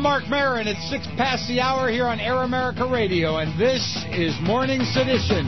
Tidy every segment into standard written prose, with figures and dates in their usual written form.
Mark Maron. It's 6 past the hour here on Air America Radio, and this is Morning Sedition.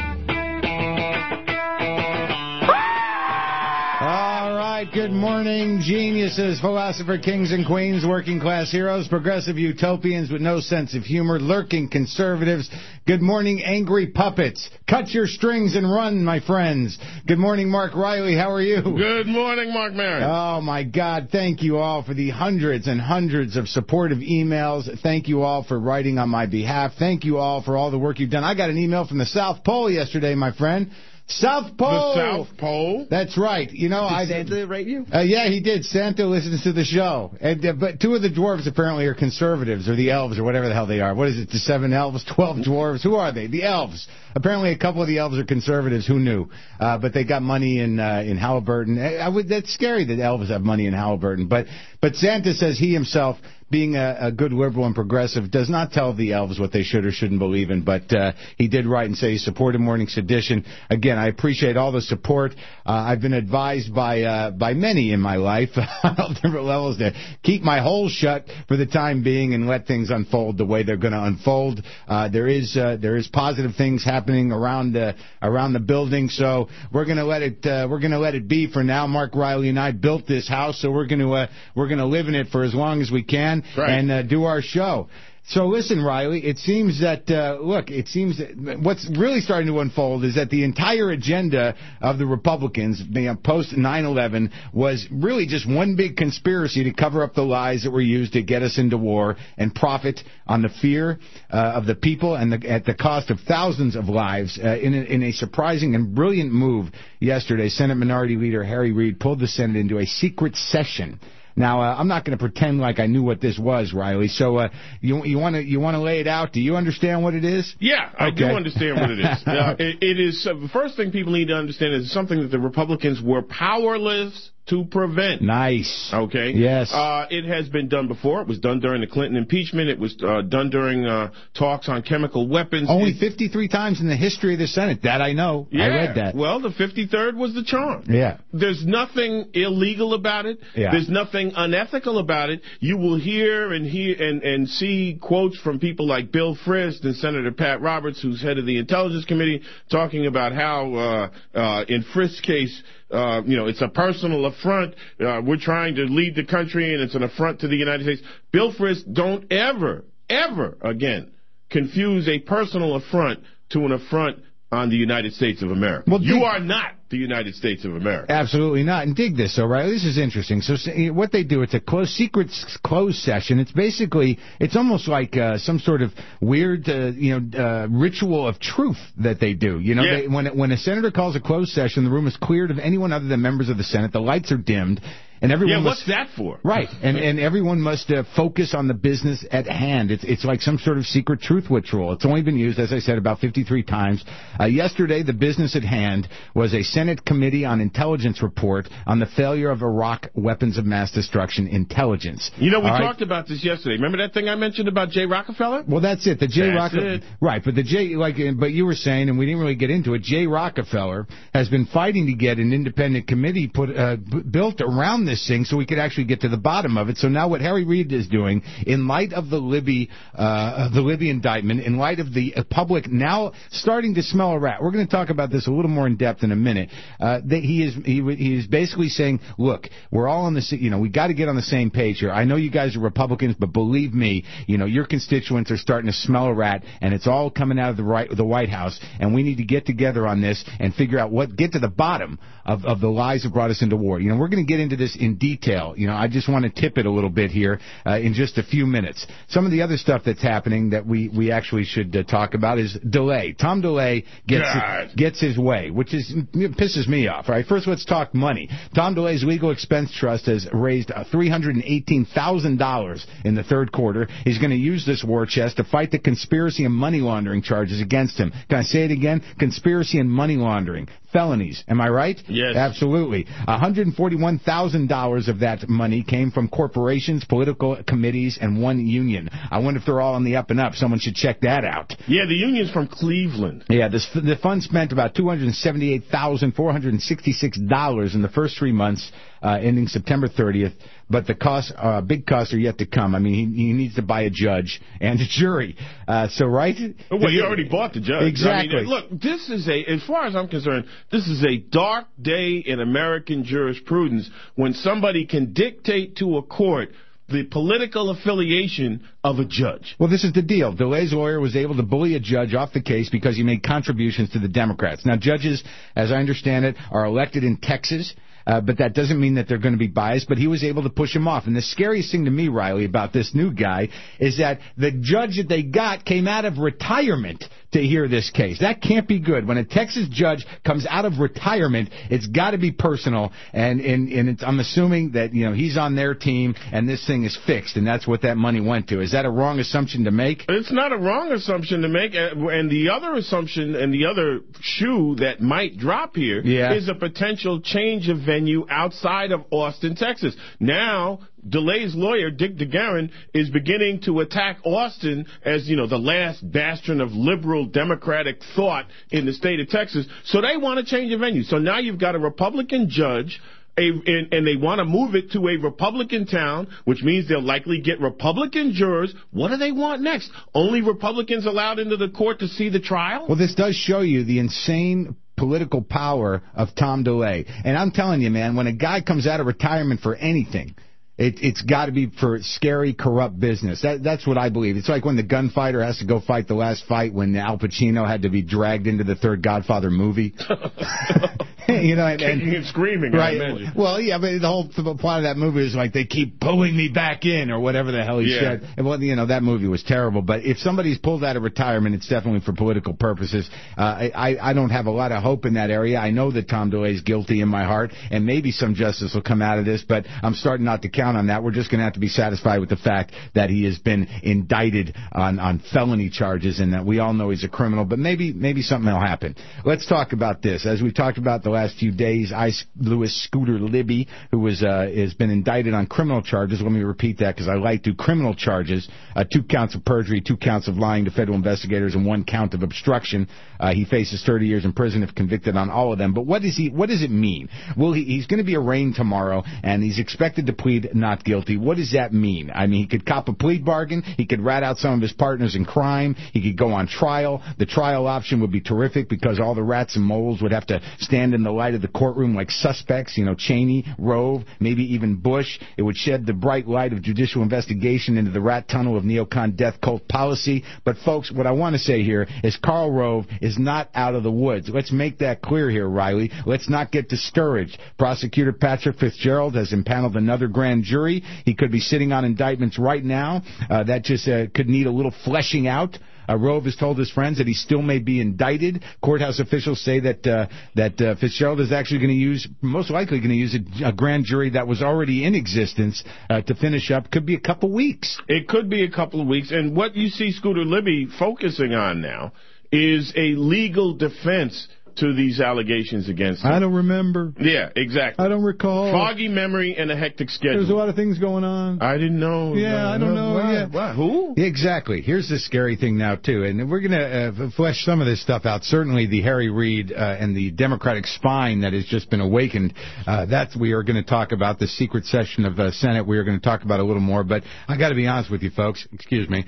All right, good morning, geniuses, philosopher, kings and queens, working class heroes, progressive utopians with no sense of humor, lurking conservatives. Good morning, angry puppets. Cut your strings and run, my friends. Good morning, Mark Riley. How are you? Good morning, Mark Maron. Oh, my God. Thank you all for the hundreds and hundreds of supportive emails. Thank you all for writing on my behalf. Thank you all for all the work you've done. I got an email from the South Pole yesterday, my friend. South Pole. The South Pole? That's right. You know, did Santa write you? Yeah, he did. Santa listens to the show. And, but two of the dwarves apparently are conservatives, or the elves, or whatever the hell they are. What is it, the 7 elves, 12 dwarves? Who are they? The elves. Apparently a couple of the elves are conservatives. Who knew? But they got money in Halliburton. That's scary that elves have money in Halliburton. But Santa says he himself, being a good liberal and progressive, does not tell the elves what they should or shouldn't believe in, but he did write and say he supported Morning Sedition. Again, I appreciate all the support. I've been advised by many in my life on all different levels to keep my hole shut for the time being and let things unfold the way they're going to unfold. There is positive things happening around the building, so we're going to let it be for now. Mark Riley and I built this house, so we're going to live in it for as long as we can. Right. And do our show. So listen, Riley, it seems that, what's really starting to unfold is that the entire agenda of the Republicans, post 9/11, was really just one big conspiracy to cover up the lies that were used to get us into war and profit on the fear of the people and at the cost of thousands of lives. In a surprising and brilliant move yesterday, Senate Minority Leader Harry Reid pulled the Senate into a secret session. Now, I'm not going to pretend like I knew what this was, Riley. So you want to lay it out? Do you understand what it is? Yeah, I do understand what it is. It is the first thing people need to understand is something that the Republicans were powerless to prevent. Nice. Okay? Yes. It has been done before. It was done during the Clinton impeachment. It was done during talks on chemical weapons. Only 53 times in the history of the Senate. That I know. Yeah. I read that. Well, the 53rd was the charm. Yeah. There's nothing illegal about it. Yeah. There's nothing unethical about it. You will hear and see quotes from people like Bill Frist and Senator Pat Roberts, who's head of the Intelligence Committee, talking about how in Frist's case, it's a personal affront. We're trying to lead the country, and it's an affront to the United States. Bill Frist, don't ever again confuse a personal affront to an affront on the United States of America. Well, you are not the United States of America. Absolutely not. And dig this, all right? This is interesting. So what they do, it's a secret closed session. It's basically, it's almost like some sort of weird, ritual of truth that they do. You know, Yeah. When a senator calls a closed session, the room is cleared of anyone other than members of the Senate. The lights are dimmed. And everyone what's that for? Right, and everyone must focus on the business at hand. It's like some sort of secret truth ritual. It's only been used, as I said, about 53 times. Yesterday, the business at hand was a Senate Committee on Intelligence report on the failure of Iraq weapons of mass destruction intelligence. You know, we talked about this yesterday. Remember that thing I mentioned about Jay Rockefeller? Well, that's it. The Jay Rockefeller, right? But but you were saying, and we didn't really get into it. Jay Rockefeller has been fighting to get an independent committee built around this thing so we could actually get to the bottom of it. So now what Harry Reid is doing, in light of the Libby indictment, in light of the public now starting to smell a rat, we're going to talk about this a little more in depth in a minute. He is basically saying, look, we're all on the, we got to get on the same page here. I know you guys are Republicans, but believe me, your constituents are starting to smell a rat, and it's all coming out of the White House, and we need to get together on this and figure out get to the bottom of the lies that brought us into war. We're going to get into this in detail. I just want to tip it a little bit here in just a few minutes. Some of the other stuff that's happening that we actually should talk about is DeLay. Tom DeLay gets his way, which pisses me off. All right, first let's talk money. Tom DeLay's legal expense trust has raised $318,000 in the third quarter. He's going to use this war chest to fight the conspiracy and money laundering charges against him. Can I say it again? Conspiracy and money laundering. Felonies. Am I right? Yes. Absolutely. $141,000 of that money came from corporations, political committees, and one union. I wonder if they're all on the up and up. Someone should check that out. Yeah, the union's from Cleveland. Yeah, the fund spent about $278,466 in the first 3 months ending September 30th. But the costs, big costs are yet to come. I mean, he needs to buy a judge and a jury. Right? Well, you already bought the judge. Exactly. I mean, look, this is as far as I'm concerned, this is a dark day in American jurisprudence when somebody can dictate to a court the political affiliation of a judge. Well, this is the deal. DeLay's lawyer was able to bully a judge off the case because he made contributions to the Democrats. Now, judges, as I understand it, are elected in Texas. But that doesn't mean that they're going to be biased, but he was able to push him off. And the scariest thing to me, Riley, about this new guy is that the judge that they got came out of retirement to hear this case. That can't be good. When a Texas judge comes out of retirement, it's got to be personal, and I'm assuming that, he's on their team and this thing is fixed, and that's what that money went to. Is that a wrong assumption to make? It's not a wrong assumption to make, and the other assumption and the other shoe that might drop here is a potential change of venue outside of Austin, Texas. Now, DeLay's lawyer, Dick DeGuerin, is beginning to attack Austin as, the last bastion of liberal democratic thought in the state of Texas. So they want to change the venue. So now you've got a Republican judge, and they want to move it to a Republican town, which means they'll likely get Republican jurors. What do they want next? Only Republicans allowed into the court to see the trial? Well, this does show you the insane political power of Tom DeLay. And I'm telling you, man, when a guy comes out of retirement for anything, it's got to be for scary, corrupt business. That's what I believe. It's like when the gunfighter has to go fight the last fight when Al Pacino had to be dragged into the third Godfather movie. Kicking and screaming, right? I imagine. Well, yeah, but the whole plot of that movie is like they keep pulling me back in, or whatever the hell he said. And well, that movie was terrible. But if somebody's pulled out of retirement, it's definitely for political purposes. I don't have a lot of hope in that area. I know that Tom DeLay's guilty in my heart, and maybe some justice will come out of this, but I'm starting not to count on that. We're just going to have to be satisfied with the fact that he has been indicted on felony charges, and that we all know he's a criminal. But maybe something will happen. Let's talk about this. As we've talked about the last few days, Louis Scooter Libby, who has been indicted on criminal charges. Let me repeat that because I like to. Criminal charges, 2 counts of perjury, 2 counts of lying to federal investigators, and 1 count of obstruction. He faces 30 years in prison if convicted on all of them. But what does it mean? Well, he's going to be arraigned tomorrow, and he's expected to plead not guilty. What does that mean? I mean, he could cop a plea bargain. He could rat out some of his partners in crime. He could go on trial. The trial option would be terrific because all the rats and moles would have to stand in the light of the courtroom like suspects, Cheney, Rove, maybe even Bush. It would shed the bright light of judicial investigation into the rat tunnel of neocon death cult policy. But, folks, what I want to say here is Karl Rove is not out of the woods. Let's make that clear here, Riley. Let's not get discouraged. Prosecutor Patrick Fitzgerald has impaneled another grand jury. He could be sitting on indictments right now. That just could need a little fleshing out. Rove has told his friends that he still may be indicted. Courthouse officials say that Fitzgerald is actually most likely going to use a grand jury that was already in existence to finish up. Could be a couple weeks. It could be a couple of weeks. And what you see Scooter Libby focusing on now is a legal defense to these allegations against him. I don't remember. Yeah, exactly. I don't recall. Foggy memory and a hectic schedule. There's a lot of things going on. I didn't know. Yeah, I don't know. What? Who? Exactly. Here's the scary thing now, too. And we're going to flesh some of this stuff out. Certainly the Harry Reid and the Democratic spine that has just been awakened. We are going to talk about the secret session of Senate. We are going to talk about a little more. But I got to be honest with you, folks. Excuse me.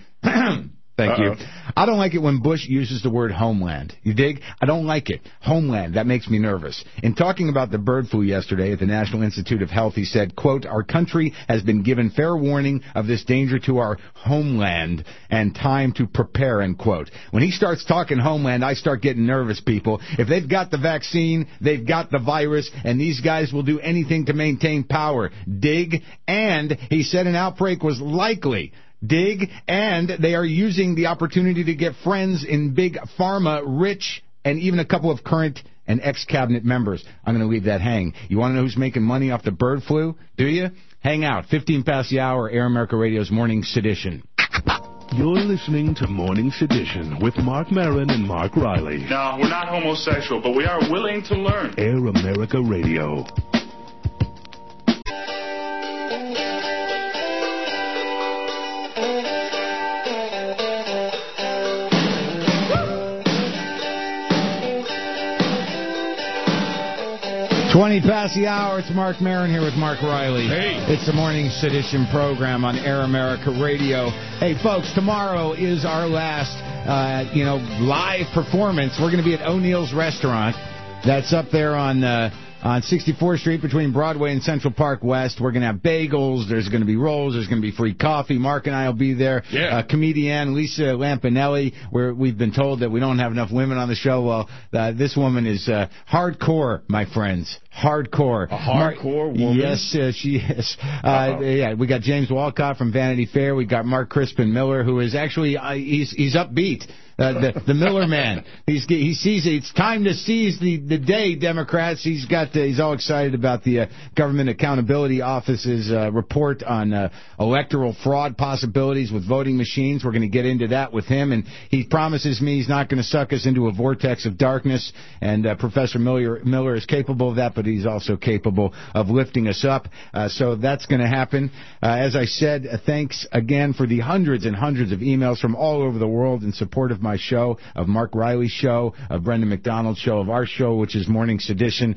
Thank you. I don't like it when Bush uses the word homeland. You dig? I don't like it. Homeland. That makes me nervous. In talking about the bird flu yesterday at the National Institute of Health, he said, quote, "Our country has been given fair warning of this danger to our homeland and time to prepare," end quote. When he starts talking homeland, I start getting nervous, people. If they've got the vaccine, they've got the virus, and these guys will do anything to maintain power. Dig? And he said an outbreak was likely. Dig, and they are using the opportunity to get friends in big pharma, rich, and even a couple of current and ex-cabinet members. I'm going to leave that hang. You want to know who's making money off the bird flu? Do you? Hang out. 15 past the hour, Air America Radio's Morning Sedition. You're listening to Morning Sedition with Mark Maron and Mark Riley. No, we're not homosexual, but we are willing to learn. Air America Radio. 20 past the hour. It's Mark Maron here with Mark Riley. Hey. It's the Morning Sedition program on Air America Radio. Hey, folks, tomorrow is our last, live performance. We're going to be at O'Neill's Restaurant. That's up there on 64th Street between Broadway and Central Park West. We're going to have bagels. There's going to be rolls. There's going to be free coffee. Mark and I will be there. Yeah. Comedian Lisa Lampanelli, where we've been told that we don't have enough women on the show. Well, this woman is hardcore, my friends. Hardcore. A hardcore woman? Yes, she is. Yeah, we got James Walcott from Vanity Fair. We got Mark Crispin Miller, who is actually he's upbeat. The Miller man. He sees it's time to seize the day, Democrats. He's all excited about the Government Accountability Office's report on electoral fraud possibilities with voting machines. We're going to get into that with him, and he promises me he's not going to suck us into a vortex of darkness. And Professor Miller is capable of that, but he's also capable of lifting us up. So that's going to happen. As I said, thanks again for the hundreds and hundreds of emails from all over the world in support of my show, of Mark Riley's show, of Brendan McDonald's show, of our show, which is Morning Sedition.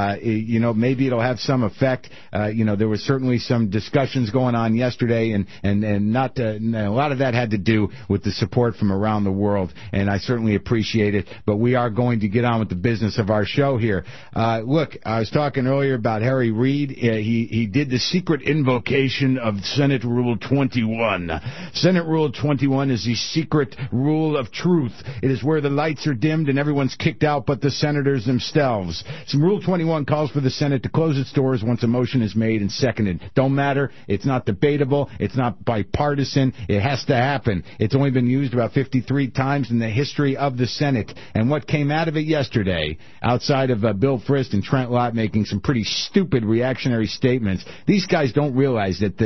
Maybe it'll have some effect. There was certainly some discussions going on yesterday, and not a lot of that had to do with the support from around the world, and I certainly appreciate it. But we are going to get on with the business of our show here. Look, I was talking earlier about Harry Reid. He did the secret invocation of Senate Rule 21. Senate Rule 21 is the secret rule of truth. It is where the lights are dimmed and everyone's kicked out but the senators themselves. So Rule 21 calls for the Senate to close its doors once a motion is made and seconded. Don't matter. It's not debatable. It's not bipartisan. It has to happen. It's only been used about 53 times in the history of the Senate. And what came out of it yesterday, outside of Bill Frist and Trent Lott making some pretty stupid reactionary statements, these guys don't realize that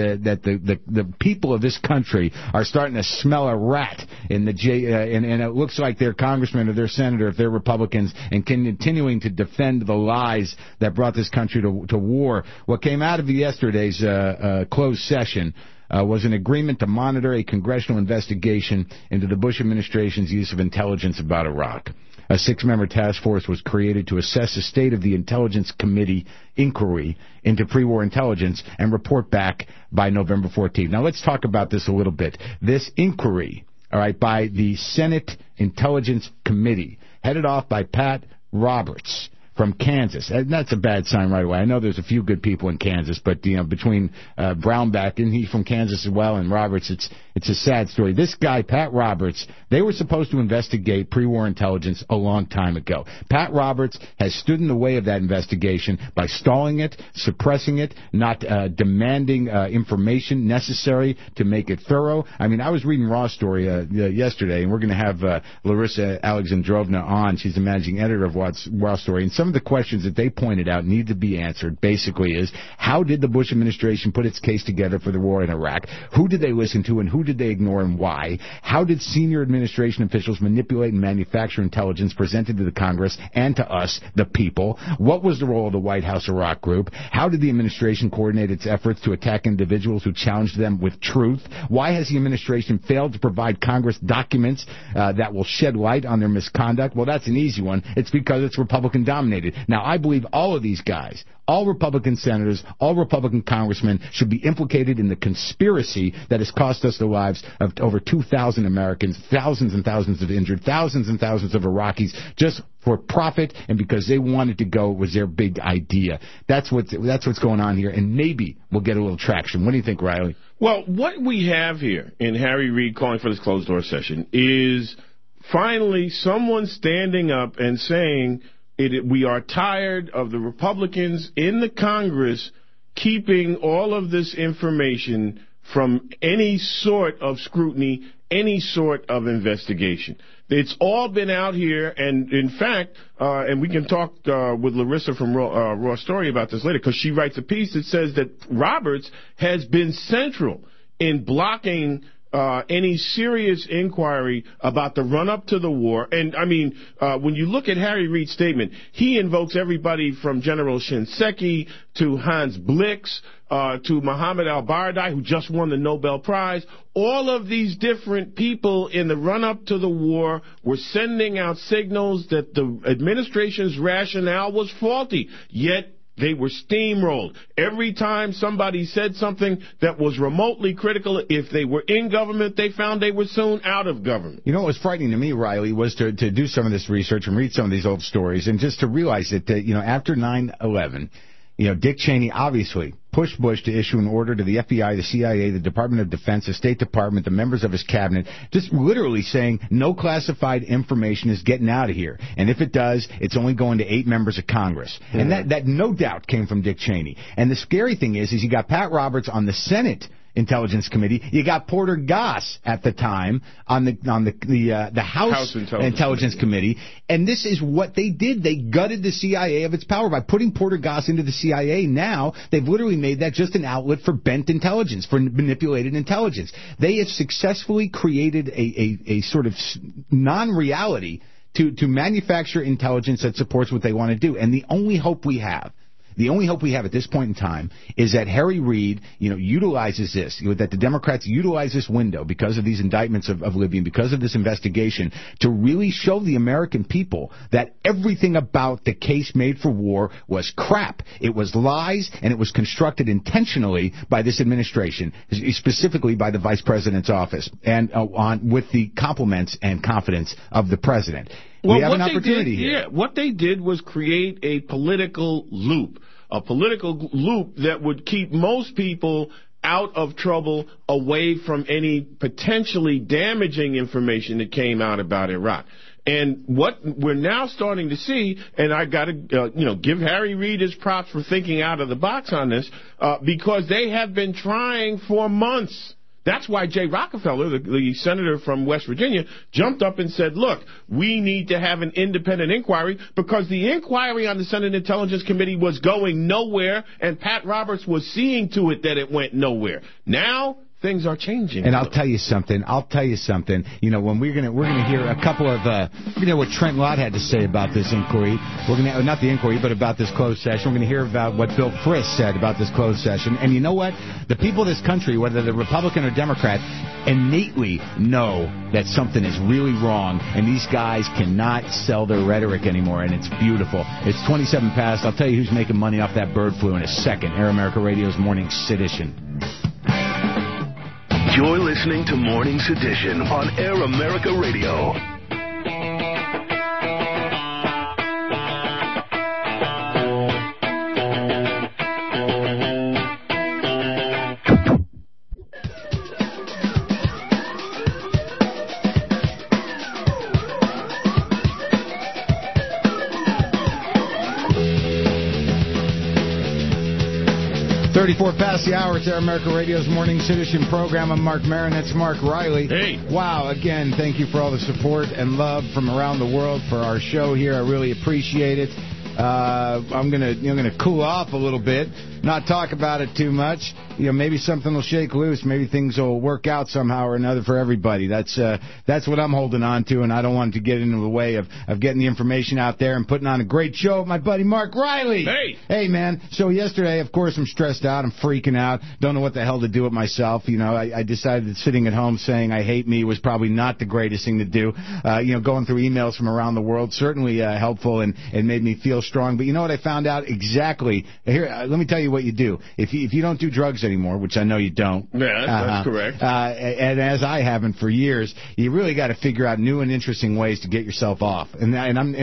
the people of this country are starting to smell a rat in the and it looks like their congressman or their senator, if they're Republicans, and continuing to defend the lies that brought this country to war. What came out of yesterday's closed session was an agreement to monitor a congressional investigation into the Bush administration's use of intelligence about Iraq. A 6-member task force was created to assess the state of the Intelligence Committee inquiry into pre-war intelligence and report back by November 14th. Now, let's talk about this a little bit. This inquiry, all right, by the Senate Intelligence Committee, headed off by Pat Roberts from Kansas. And that's a bad sign right away. I know there's a few good people in Kansas, but between Brownback, and he's from Kansas as well, and Roberts, it's a sad story. This guy, Pat Roberts, they were supposed to investigate pre-war intelligence a long time ago. Pat Roberts has stood in the way of that investigation by stalling it, suppressing it, not demanding information necessary to make it thorough. I mean, I was reading Raw Story yesterday, and we're going to have Larissa Alexandrovna on. She's the managing editor of Raw Story, and some of the questions that they pointed out need to be answered basically is, how did the Bush administration put its case together for the war in Iraq? Who did they listen to and who did they ignore and why? How did senior administration officials manipulate and manufacture intelligence presented to the Congress and to us, the people? What was the role of the White House Iraq Group? How did the administration coordinate its efforts to attack individuals who challenged them with truth? Why has the administration failed to provide Congress documents that will shed light on their misconduct? Well, that's an easy one. It's because it's Republican dominated. Now, I believe all of these guys, all Republican senators, all Republican congressmen should be implicated in the conspiracy that has cost us the lives of over 2,000 Americans, thousands and thousands of injured, thousands and thousands of Iraqis, just for profit and because they wanted to go was their big idea. That's what's going on here, and maybe we'll get a little traction. What do you think, Riley? Well, what we have here in Harry Reid calling for this closed-door session is finally someone standing up and saying, we are tired of the Republicans in the Congress keeping all of this information from any sort of scrutiny, any sort of investigation. It's all been out here, and in fact, and we can talk with Larissa from Raw Story about this later, because she writes a piece that says that Roberts has been central in blocking any serious inquiry about the run-up to the war. And, I mean, when you look at Harry Reid's statement, he invokes everybody from General Shinseki to Hans Blix to Mohammed al-Baradei, who just won the Nobel Prize. All of these different people in the run-up to the war were sending out signals that the administration's rationale was faulty. Yet they were steamrolled. Every time somebody said something that was remotely critical, if they were in government, they found they were soon out of government. You know what was frightening to me, Riley, was to do some of this research and read some of these old stories and just to realize that, after 9/11, Dick Cheney obviously pushed Bush to issue an order to the FBI, the CIA, the Department of Defense, the State Department, the members of his cabinet, just literally saying no classified information is getting out of here. And if it does, it's only going to 8 members of Congress. And that no doubt came from Dick Cheney. And the scary thing is you got Pat Roberts on the Senate Intelligence Committee. You got Porter Goss at the time on the House Intelligence Committee. And this is what they did. They gutted the CIA of its power by putting Porter Goss into the CIA. Now they've literally made that just an outlet for bent intelligence, for manipulated intelligence. They have successfully created a sort of non-reality to manufacture intelligence that supports what they want to do. And the only hope we have at this point in time is that Harry Reid, utilizes this, that the Democrats utilize this window because of these indictments of Libya, because of this investigation, to really show the American people that everything about the case made for war was crap. It was lies, and it was constructed intentionally by this administration, specifically by the Vice President's office, and with the compliments and confidence of the President. Well, we have an opportunity here. Yeah, what they did was create a political loop that would keep most people out of trouble, away from any potentially damaging information that came out about Iraq. And what we're now starting to see, and I got to, give Harry Reid his props for thinking out of the box on this, because they have been trying for months. That's why Jay Rockefeller, the senator from West Virginia, jumped up and said, look, we need to have an independent inquiry, because the inquiry on the Senate Intelligence Committee was going nowhere, and Pat Roberts was seeing to it that it went nowhere. Now things are changing. And I'll tell you something. When we're gonna hear a couple of what Trent Lott had to say about this inquiry. We're gonna not the inquiry, but about this closed session. We're gonna hear about what Bill Frist said about this closed session. And you know what? The people of this country, whether they're Republican or Democrat, innately know that something is really wrong, and these guys cannot sell their rhetoric anymore, and it's beautiful. It's 27 past. I'll tell you who's making money off that bird flu in a second. Air America Radio's Morning Sedition. You're listening to Morning Sedition on Air America Radio. Past the hour. It's Air America Radio's Morning Sedition program. I'm Mark Maron. That's Mark Riley. Hey. Wow. Again, thank you for all the support and love from around the world for our show here. I really appreciate it. I'm gonna cool off a little bit, not talk about it too much. Maybe something will shake loose. Maybe things will work out somehow or another for everybody. That's what I'm holding on to, and I don't want it to get into the way of getting the information out there and putting on a great show with my buddy Mark Riley. Hey, man. So yesterday, of course, I'm stressed out. I'm freaking out. Don't know what the hell to do with myself. I decided that sitting at home saying I hate me was probably not the greatest thing to do. Going through emails from around the world, certainly helpful and made me feel strong. But you know what I found out exactly? Here, let me tell you what you do. If you don't do drugs anymore, which I know you don't. Yeah, that's correct. And as I haven't for years, you really got to figure out new and interesting ways to get yourself off. And I'm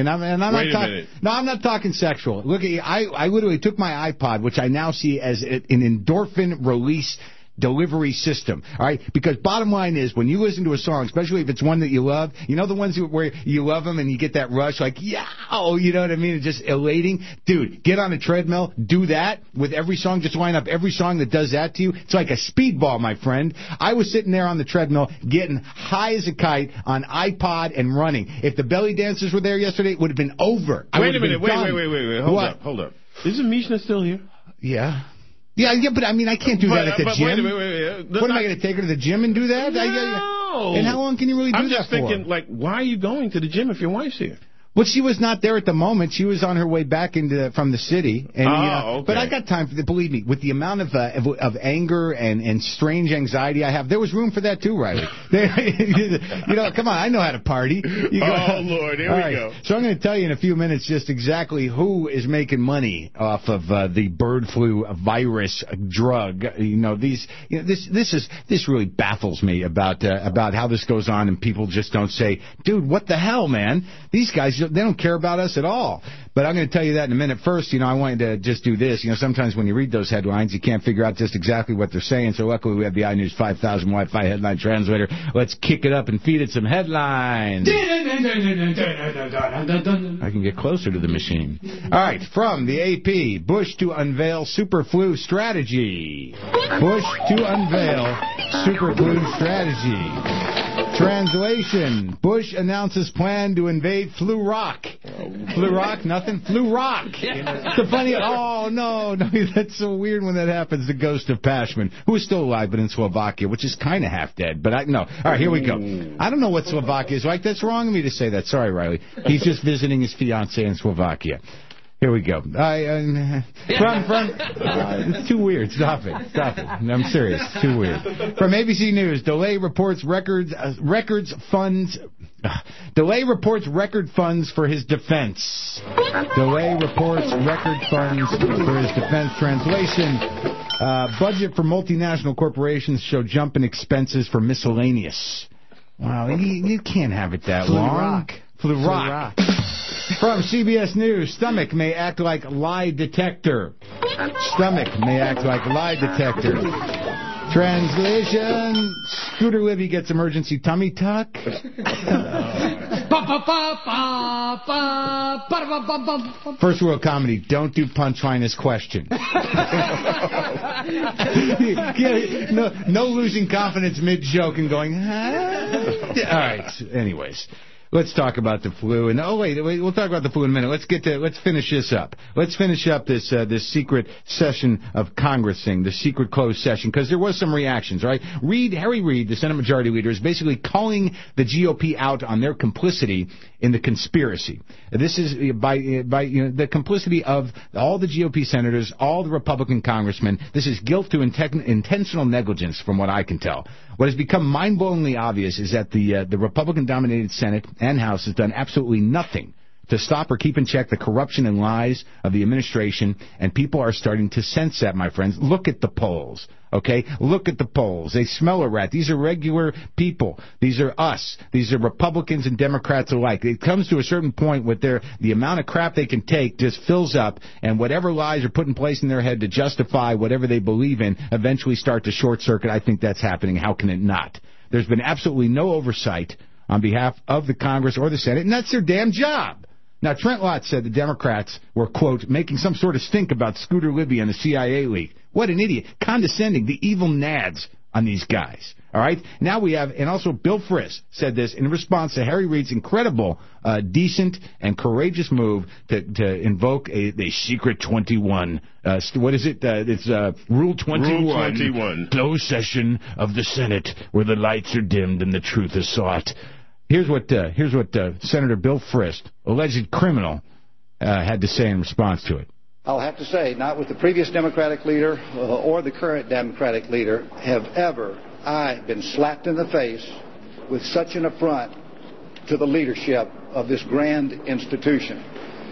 not talking sexual. Look, I literally took my iPod, which I now see as an endorphin release delivery system, all right? Because bottom line is, when you listen to a song, especially if it's one that you love, the ones where you love them and you get that rush, like, yeah, you know what I mean? It's just elating. Dude, get on a treadmill, do that with every song. Just line up every song that does that to you. It's like a speedball, my friend. I was sitting there on the treadmill getting high as a kite on iPod and running. If the belly dancers were there yesterday, it would have been over. Wait a minute. Wait. Hold up. Isn't Mishna still here? Yeah. Yeah, but I can't do that at the gym. Wait. What am I going to take her to the gym and do that? No. And how long can you really do that for? I'm just thinking, why are you going to the gym if your wife's here? Well, she was not there at the moment. She was on her way back from the city. And, okay. But I got time for that. Believe me, with the amount of anger and strange anxiety I have, there was room for that too, Riley. Come on, I know how to party. Lord, here we go. So I'm going to tell you in a few minutes just exactly who is making money off of the bird flu virus drug. This really baffles me about how this goes on, and people just don't say, dude, what the hell, man? These guys, they don't care about us at all. But I'm going to tell you that in a minute. First, I wanted to just do this. Sometimes when you read those headlines, you can't figure out just exactly what they're saying. So luckily we have the iNews 5000 Wi-Fi headline translator. Let's kick it up and feed it some headlines. I can get closer to the machine. All right, from the AP, Bush to unveil super flu strategy. Bush to unveil super flu strategy. Translation, Bush announces plan to invade Flu Rock. Flu Rock? Nothing? Flu Rock. The funny, no, that's so weird when that happens. The ghost of Pashman, who is still alive but in Slovakia, which is kind of half dead. But no. All right, here we go. I don't know what Slovakia is like. That's wrong of me to say that. Sorry, Riley. He's just visiting his fiancée in Slovakia. Here we go. It's too weird. Stop it. I'm serious. It's too weird. From ABC News, Delay reports record funds for his defense. Delay reports record funds for his defense. Translation, budget for multinational corporations show jump in expenses for miscellaneous. Wow, you can't have it that long. Flu Rock. From CBS News, stomach may act like lie detector. Stomach may act like lie detector. Translation, Scooter Libby gets emergency tummy tuck. First world comedy, don't do punchline as question. No losing confidence mid-joke and going, huh? All right, anyways. Let's talk about the flu. And wait, we'll talk about the flu in a minute. Let's finish this up. Let's finish up this secret session of Congress thing, the secret closed session, because there was some reactions, right? Harry Reid, the Senate Majority Leader, is basically calling the GOP out on their complicity in the conspiracy. This is by the complicity of all the GOP senators, all the Republican congressmen. This is guilt to intentional negligence, from what I can tell. What has become mind-blowingly obvious is that the Republican-dominated Senate and House has done absolutely nothing to stop or keep in check the corruption and lies of the administration, and people are starting to sense that, my friends. Look at the polls, okay? Look at the polls. They smell a rat. These are regular people. These are us. These are Republicans and Democrats alike. It comes to a certain point where the amount of crap they can take just fills up, and whatever lies are put in place in their head to justify whatever they believe in eventually start to short-circuit. I think that's happening. How can it not? There's been absolutely no oversight on behalf of the Congress or the Senate, and that's their damn job. Now, Trent Lott said the Democrats were, quote, making some sort of stink about Scooter Libby and the CIA leak. What an idiot. Condescending, the evil nads on these guys. All right? Now we have, and also Bill Frist said this in response to Harry Reid's incredible, decent, and courageous move to invoke a secret 21. What is it? It's Rule 21. Rule 21. Closed session of the Senate where the lights are dimmed and the truth is sought. Here's what Senator Bill Frist, alleged criminal, had to say in response to it. I'll have to say, not with the previous Democratic leader or the current Democratic leader have ever I been slapped in the face with such an affront to the leadership of this grand institution.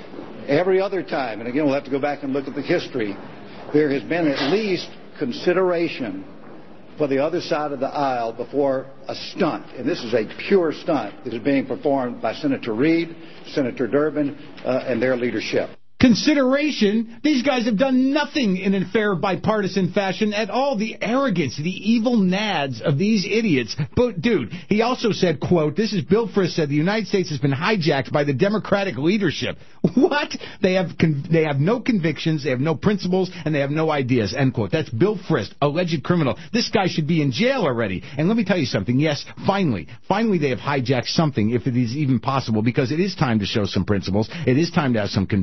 Every other time, and again we'll have to go back and look at the history, there has been at least consideration for the other side of the aisle before a stunt, and this is a pure stunt that is being performed by Senator Reid, Senator Durbin, and their leadership. Consideration? These guys have done nothing in a fair bipartisan fashion at all. The arrogance, the evil nads of these idiots. But, dude, he also said, quote, this is Bill Frist said, the United States has been hijacked by the Democratic leadership. What? They have no convictions, they have no principles, and they have no ideas, end quote. That's Bill Frist, alleged criminal. This guy should be in jail already. And let me tell you something. Yes, finally they have hijacked something, if it is even possible, because it is time to show some principles. It is time to have some convictions.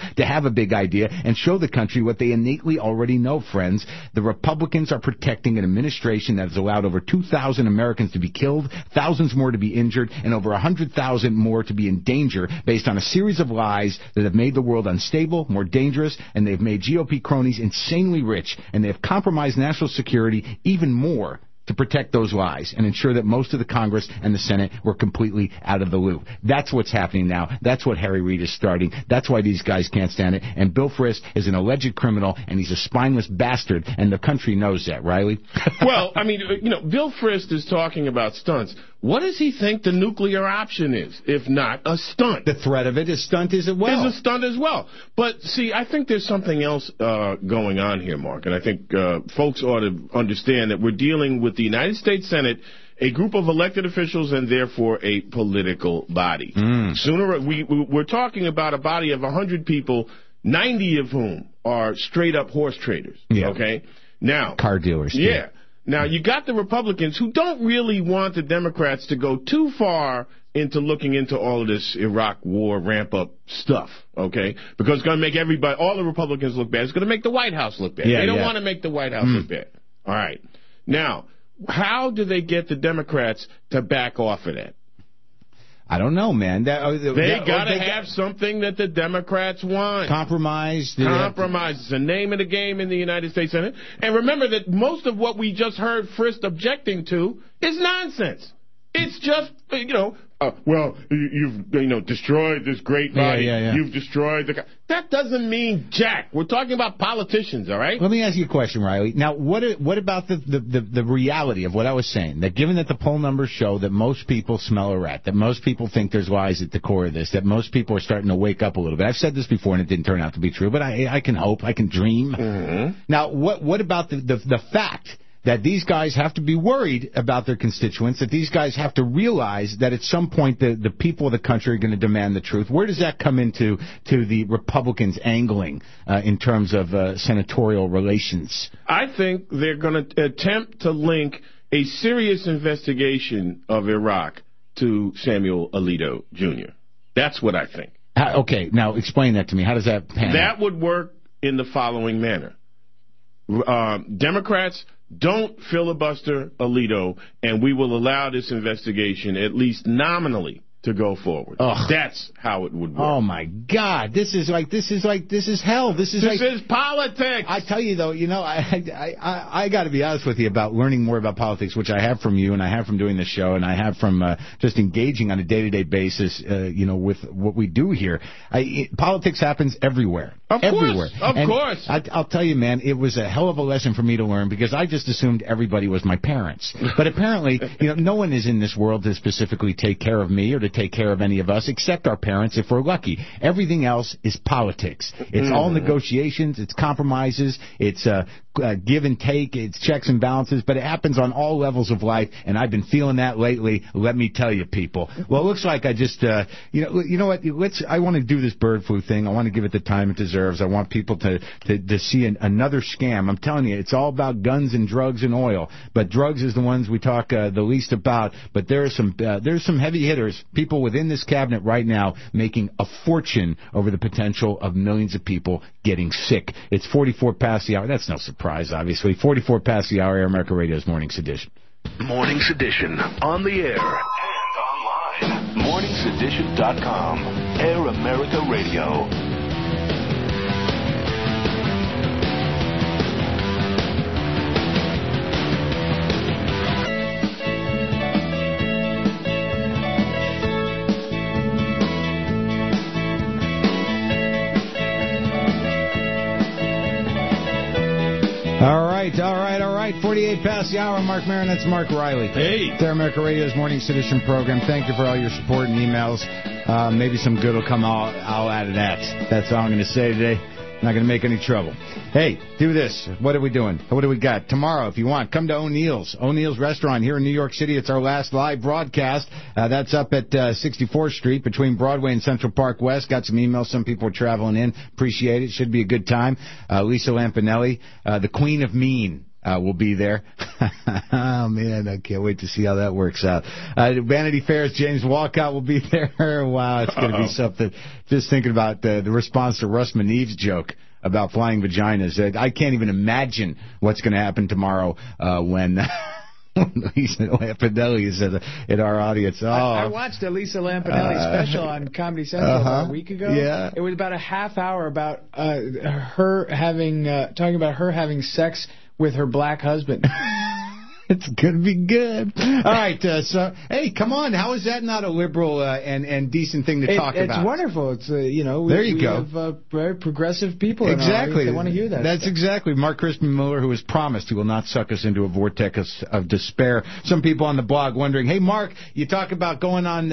to have a big idea and show the country what they innately already know, friends. The Republicans are protecting an administration that has allowed over 2,000 Americans to be killed, thousands more to be injured, and over 100,000 more to be in danger based on a series of lies that have made the world unstable, more dangerous, and they've made GOP cronies insanely rich, and they have compromised national security even more to protect those lies and ensure that most of the Congress and the Senate were completely out of the loop. That's what's happening now. That's what Harry Reid is starting. That's why these guys can't stand it. And Bill Frist is an alleged criminal, and he's a spineless bastard, and the country knows that, Riley. Well, I mean, Bill Frist is talking about stunts. What does he think the nuclear option is, if not a stunt? The threat of it is stunt as well. Is a stunt as well. But, see, I think there's something else going on here, Mark, and I think folks ought to understand that we're dealing with the United States Senate, a group of elected officials, and therefore a political body. We're talking about a body of 100 people, 90 of whom are straight-up horse traders. Yeah. Okay? Now, car dealers. Too. Yeah. Now, you got the Republicans who don't really want the Democrats to go too far into looking into all of this Iraq war ramp-up stuff, okay? Because it's going to make all the Republicans look bad. It's going to make the White House look bad. They don't want to make the White House look bad. All right. Now, how do they get the Democrats to back off of that? I don't know, man. They got to have something that the Democrats want. Compromise. Compromise is the name of the game in the United States Senate. And remember that most of what we just heard Frist objecting to is nonsense. It's just, you've destroyed this great body. Yeah. You've destroyed the... That doesn't mean jack. We're talking about politicians, all right? Let me ask you a question, Riley. Now, what about the reality of what I was saying? That given that the poll numbers show that most people smell a rat, that most people think there's lies at the core of this, that most people are starting to wake up a little bit. I've said this before and it didn't turn out to be true, but I can hope, I can dream. Mm-hmm. Now, what about the fact that these guys have to be worried about their constituents, that these guys have to realize that at some point the people of the country are going to demand the truth? Where does that come into the Republicans angling in terms of senatorial relations? I think they're going to attempt to link a serious investigation of Iraq to Samuel Alito Jr. That's what I think. Okay, now explain that to me. How does that pan out? That would work in the following manner. Democrats don't filibuster Alito, and we will allow this investigation, at least nominally, to go forward. Ugh. That's how it would work. Oh my God! This is hell. This is politics. I tell you though, I got to be honest with you about learning more about politics, which I have from you, and I have from doing this show, and I have from just engaging on a day-to-day basis, with what we do here. Politics happens everywhere. Of course. I'll tell you, man, it was a hell of a lesson for me to learn because I just assumed everybody was my parents. But apparently, no one is in this world to specifically take care of me or to take care of any of us except our parents if we're lucky. Everything else is politics. It's all negotiations, it's compromises, it's give and take, it's checks and balances, but it happens on all levels of life, and I've been feeling that lately, let me tell you, people. Well, it looks like I just, you know what, I want to do this bird flu thing. I want to give it the time it deserves. I want people to see another scam. I'm telling you, it's all about guns and drugs and oil, but drugs is the ones we talk the least about, but there's some heavy hitters, people within this cabinet right now making a fortune over the potential of millions of people getting sick. It's 44 past the hour. That's no surprise, obviously. 44 past the hour, Air America Radio's Morning's Edition. Morning's Edition, on the air and online. Morning'sEdition.com. Air America Radio. All right. 48 past the hour. Mark Maron, that's Mark Riley. Hey. It's Air America Radio's Morning's Edition program. Thank you for all your support and emails. Maybe some good will come out of that. That's all I'm going to say today. Not going to make any trouble. Hey, do this. What are we doing? What do we got? Tomorrow, if you want, come to O'Neill's. O'Neill's Restaurant here in New York City. It's our last live broadcast. That's up at 64th Street between Broadway and Central Park West. Got some emails. Some people are traveling in. Appreciate it. Should be a good time. Lisa Lampanelli, the Queen of Mean. will be there. Oh, man, I can't wait to see how that works out. Vanity Fair's James Walcott will be there. Wow, it's going to be something. Just thinking about the response to Russ Manev's joke about flying vaginas. I can't even imagine what's going to happen tomorrow when... Lisa Lampanelli is in our audience. Oh. I watched a Lisa Lampanelli special on Comedy Central about a week ago. Yeah. It was about a half hour about her having talking about her having sex with her black husband. It's going to be good. All right, so, hey, come on. How is that not a liberal and decent thing to talk about? It's wonderful. It's, we have very progressive people exactly. They want to hear that. That's stuff. Exactly. Mark Crispin Miller, who has promised he will not suck us into a vortex of despair. Some people on the blog wondering, hey, Mark, you talk about going on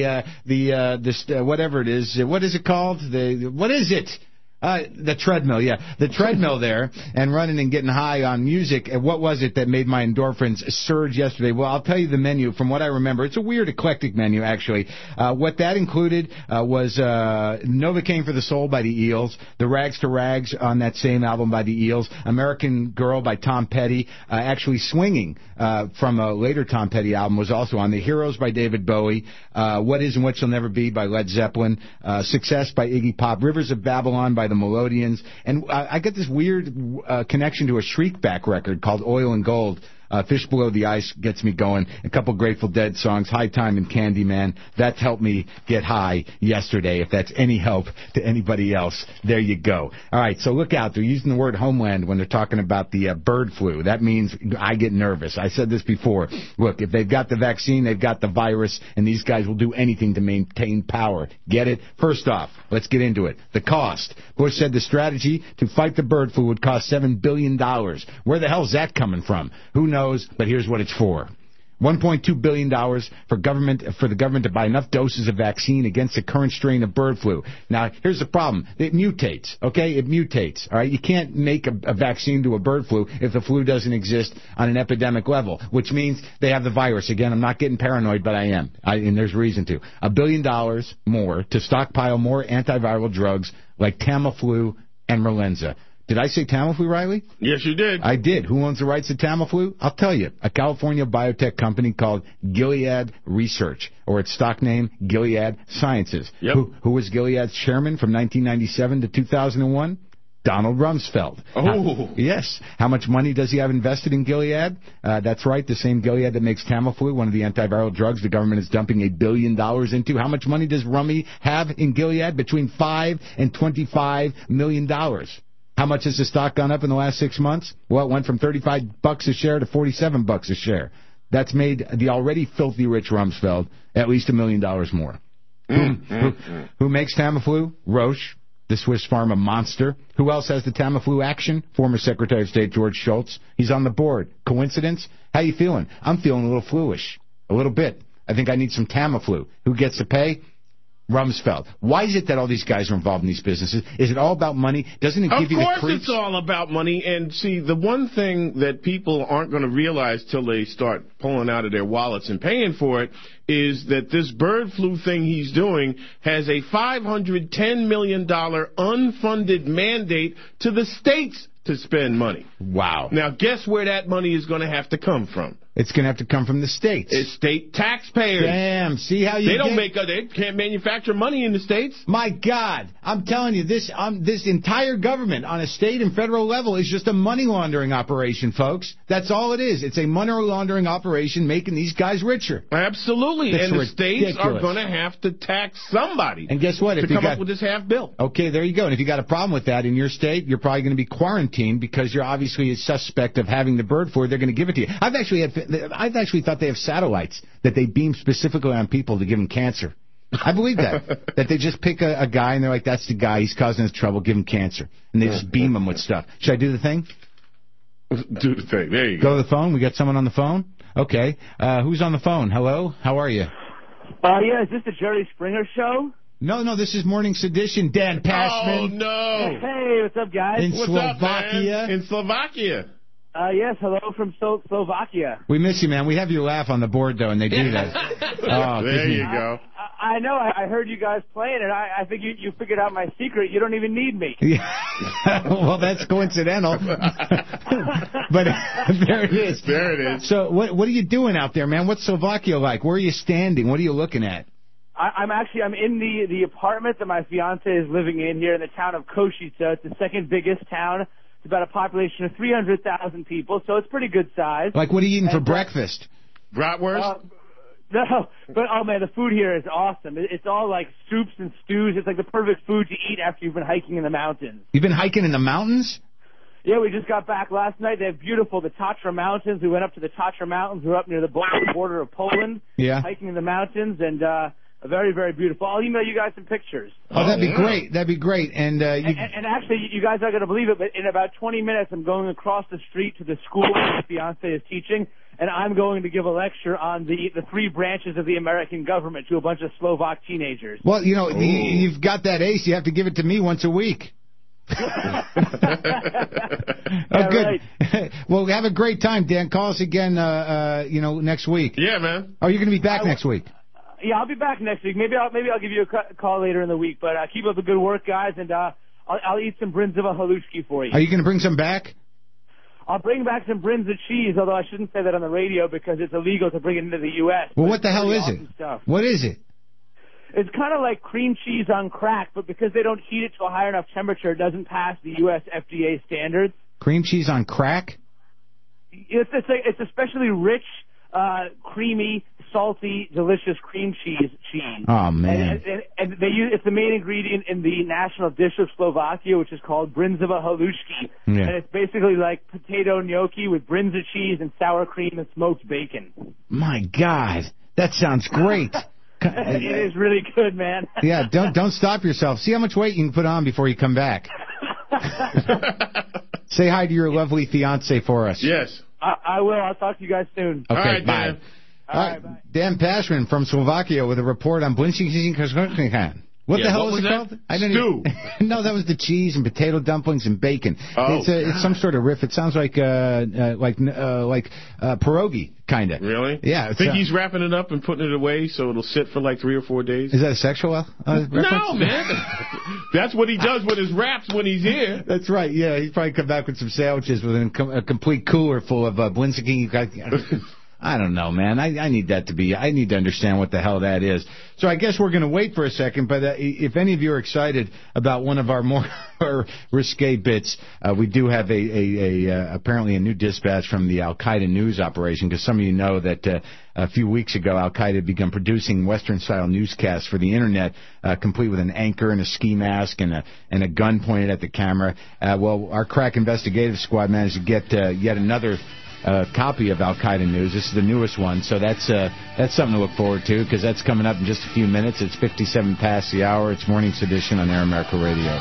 whatever it is. What is it called? What is it? The treadmill, yeah. The treadmill there, and running and getting high on music. And what was it that made my endorphins surge yesterday? Well, I'll tell you the menu from what I remember. It's a weird, eclectic menu, actually. What that included was Novocaine for the Soul by the Eels, The Rags to Rags on that same album by the Eels, American Girl by Tom Petty, actually Swinging from a later Tom Petty album was also on, The Heroes by David Bowie, What Is and What Shall Never Be by Led Zeppelin, Success by Iggy Pop, Rivers of Babylon by the Melodians, and I got this weird connection to a Shriekback record called Oil and Gold. Fish Below the Ice gets me going. A couple Grateful Dead songs, High Time and Candyman. That helped me get high yesterday. If that's any help to anybody else, there you go. All right, so look out. They're using the word homeland when they're talking about the bird flu. That means I get nervous. I said this before. Look, if they've got the vaccine, they've got the virus, and these guys will do anything to maintain power. Get it? First off, let's get into it. The cost. Bush said the strategy to fight the bird flu would cost $7 billion. Where the hell is that coming from? Who knows? But here's what it's for. $1.2 billion for the government to buy enough doses of vaccine against the current strain of bird flu. Now, here's the problem. It mutates, okay? It mutates, all right? You can't make a vaccine to a bird flu if the flu doesn't exist on an epidemic level, which means they have the virus. Again, I'm not getting paranoid, but I am, and there's reason to. $1 billion more to stockpile more antiviral drugs like Tamiflu and Relenza. Did I say Tamiflu, Riley? Yes, you did. I did. Who owns the rights to Tamiflu? I'll tell you. A California biotech company called Gilead Research, or its stock name, Gilead Sciences. Yep. Who was Gilead's chairman from 1997 to 2001? Donald Rumsfeld. Oh. Yes. How much money does he have invested in Gilead? That's right, the same Gilead that makes Tamiflu, one of the antiviral drugs the government is dumping $1 billion into. How much money does Rummy have in Gilead? Between $5 and $25 million. How much has the stock gone up in the last 6 months? Well, it went from $35 a share to $47 a share. That's made the already filthy rich Rumsfeld at least $1 million more. Who makes Tamiflu? Roche, the Swiss pharma monster. Who else has the Tamiflu action? Former Secretary of State George Shultz. He's on the board. Coincidence? How you feeling? I'm feeling a little fluish. A little bit. I think I need some Tamiflu. Who gets to pay? Rumsfeld. Why is it that all these guys are involved in these businesses? Is it all about money? Doesn't it give you the creeps? Of course it's all about money. And see, the one thing that people aren't going to realize till they start pulling out of their wallets and paying for it is that this bird flu thing he's doing has a $510 million unfunded mandate to the states to spend money. Wow. Now, guess where that money is going to have to come from? It's going to have to come from the states. It's state taxpayers. Damn, see how you they can't manufacture money in the states. My God, I'm telling you, this entire government on a state and federal level is just a money laundering operation, folks. That's all it is. It's a money laundering operation making these guys richer. Absolutely. That's and the ridiculous. states are going to have to tax somebody. And guess what? To come up with this half bill. Okay, there you go. And if you got a problem with that in your state, you're probably going to be quarantined because you're obviously a suspect of having the bird flu. They're going to give it to you. I've actually thought they have satellites that they beam specifically on people to give them cancer. I believe that. That they just pick a guy and they're like, that's the guy, he's causing us trouble, give him cancer. And they just beam him with stuff. Should I do the thing? Do the thing. There you go. Go to the phone. We got someone on the phone? Okay. Who's on the phone? Hello? How are you? Yeah, is this the Jerry Springer show? No, this is Morning Sedition. Dan Passman. Oh, no. Hey, what's up, guys? In What's Slovakia. up, man? In Slovakia. Yes, hello from Slovakia. We miss you, man. We have your laugh on the board, though, and they do that. There you go. I know. I heard you guys playing, and I think you figured out my secret. You don't even need me. Yeah. Well, that's coincidental. But there it is. There it is. So what are you doing out there, man? What's Slovakia like? Where are you standing? What are you looking at? I'm in the apartment that my fiance is living in here in the town of Košice. It's the second biggest town. It's about a population of 300,000 people, so it's pretty good size. Like, what are you eating for breakfast? Bratwurst? No, but oh man, the food here is awesome. It's all like soups and stews. It's like the perfect food to eat after you've been hiking in the mountains. You've been hiking in the mountains? Yeah, we just got back last night. They have the Tatra Mountains. We went up to the Tatra Mountains. We were up near the border of Poland. Yeah. Hiking in the mountains, and very, very beautiful. I'll email you guys some pictures. Oh, that'd be great. That'd be great. And actually, you guys aren't going to believe it, but in about 20 minutes, I'm going across the street to the school where my fiance is teaching, and I'm going to give a lecture on the three branches of the American government to a bunch of Slovak teenagers. Well, you've got that ace. You have to give it to me once a week. Yeah, good. Right. Well, have a great time, Dan. Call us again, next week. Yeah, man. Are you going to be back next week? Yeah, I'll be back next week. Maybe I'll give you a call later in the week. But keep up the good work, guys, and I'll eat some Brinzova halushki for you. Are you going to bring some back? I'll bring back some Brinza cheese, although I shouldn't say that on the radio because it's illegal to bring it into the U.S. Well, what the hell is awesome it? Stuff. What is it? It's kind of like cream cheese on crack, but because they don't heat it to a high enough temperature, it doesn't pass the U.S. FDA standards. Cream cheese on crack? It's especially rich, creamy, salty, delicious cream cheese. Oh, man. And they use it's the main ingredient in the national dish of Slovakia, which is called Brinzova halushki. Yeah. And it's basically like potato gnocchi with Brinza cheese and sour cream and smoked bacon. My God. That sounds great. It is really good, man. Yeah, don't stop yourself. See how much weight you can put on before you come back. Say hi to your lovely fiance for us. Yes. I will. I'll talk to you guys soon. Okay, all right, bye. Dan. All right, bye. Dan Pashman from Slovakia with a report on Blinching. What the hell was it called? Stew. No, that was the cheese and potato dumplings and bacon. Oh, it's some sort of riff. It sounds like pierogi, kind of. Really? Yeah. I think he's wrapping it up and putting it away so it'll sit for like 3 or 4 days. Is that a sexual reference? No, man. That's what he does with his wraps when he's here. That's right. Yeah, he's probably come back with some sandwiches with a complete cooler full of Blinching. I don't know, man. I need that to be. I need to understand what the hell that is. So I guess we're going to wait for a second. But if any of you are excited about one of our more risque bits, we do have apparently a new dispatch from the Al Qaeda news operation. Because some of you know that a few weeks ago Al Qaeda had begun producing Western-style newscasts for the internet, complete with an anchor and a ski mask and a gun pointed at the camera. Well, our crack investigative squad managed to get yet another copy of Al Qaeda News. This is the newest one, so that's something to look forward to because that's coming up in just a few minutes. It's 57 past the hour. It's Morning's Edition on Air America Radio.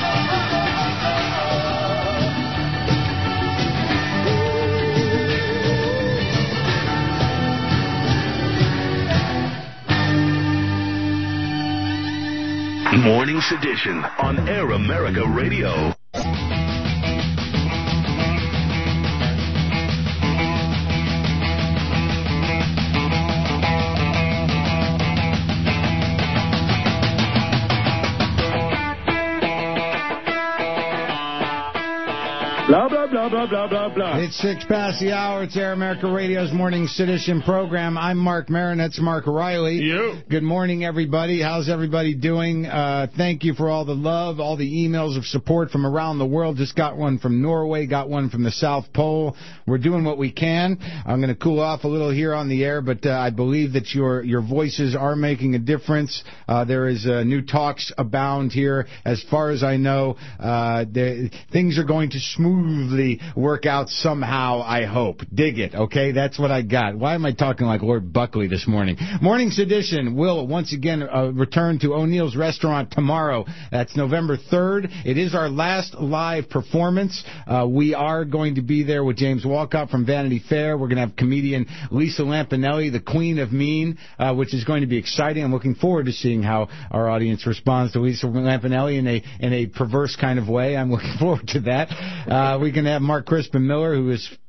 Morning's Edition on Air America Radio. Blah, blah, blah, blah, blah, blah, blah. It's 6 past the hour. It's Air America Radio's Morning Sedition program. I'm Mark Maron. That's Mark O'Reilly. You. Good morning, everybody. How's everybody doing? Thank you for all the love, all the emails of support from around the world. Just got one from Norway, got one from the South Pole. We're doing what we can. I'm going to cool off a little here on the air, but I believe that your voices are making a difference. There is new talks abound here. As far as I know, things are going to smoothly work out somehow, I hope. Dig it, okay? That's what I got. Why am I talking like Lord Buckley this morning? Morning's Edition will once again return to O'Neill's Restaurant tomorrow. That's November 3rd. It is our last live performance. We are going to be there with James Walcott from Vanity Fair. We're going to have comedian Lisa Lampanelli, the Queen of Mean, which is going to be exciting. I'm looking forward to seeing how our audience responds to Lisa Lampanelli in a perverse kind of way. I'm looking forward to that. We're going to have Mark Crispin Miller, who is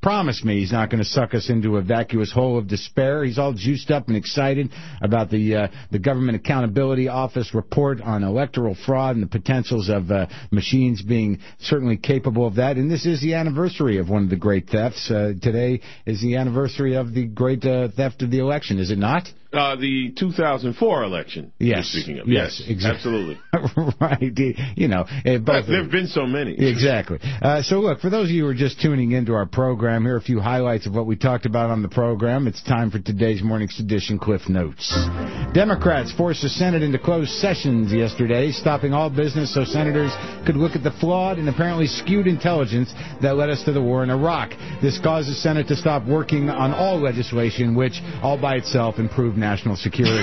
promised me he's not going to suck us into a vacuous hole of despair. He's all juiced up and excited about the Government Accountability Office report on electoral fraud and the potentials of machines being certainly capable of that. And this is the anniversary of one of the great thefts. Today is the anniversary of the great theft of the election, is it not? The 2004 election. Yes. Speaking of. Yes, exactly. Absolutely. Right. Both there have been so many. Exactly. So, look, for those of you who are just tuning into our program, here are a few highlights of what we talked about on the program. It's time for today's Morning Sedition Cliff Notes. Democrats forced the Senate into closed sessions yesterday, stopping all business so senators could look at the flawed and apparently skewed intelligence that led us to the war in Iraq. This caused the Senate to stop working on all legislation, which all by itself improved national security.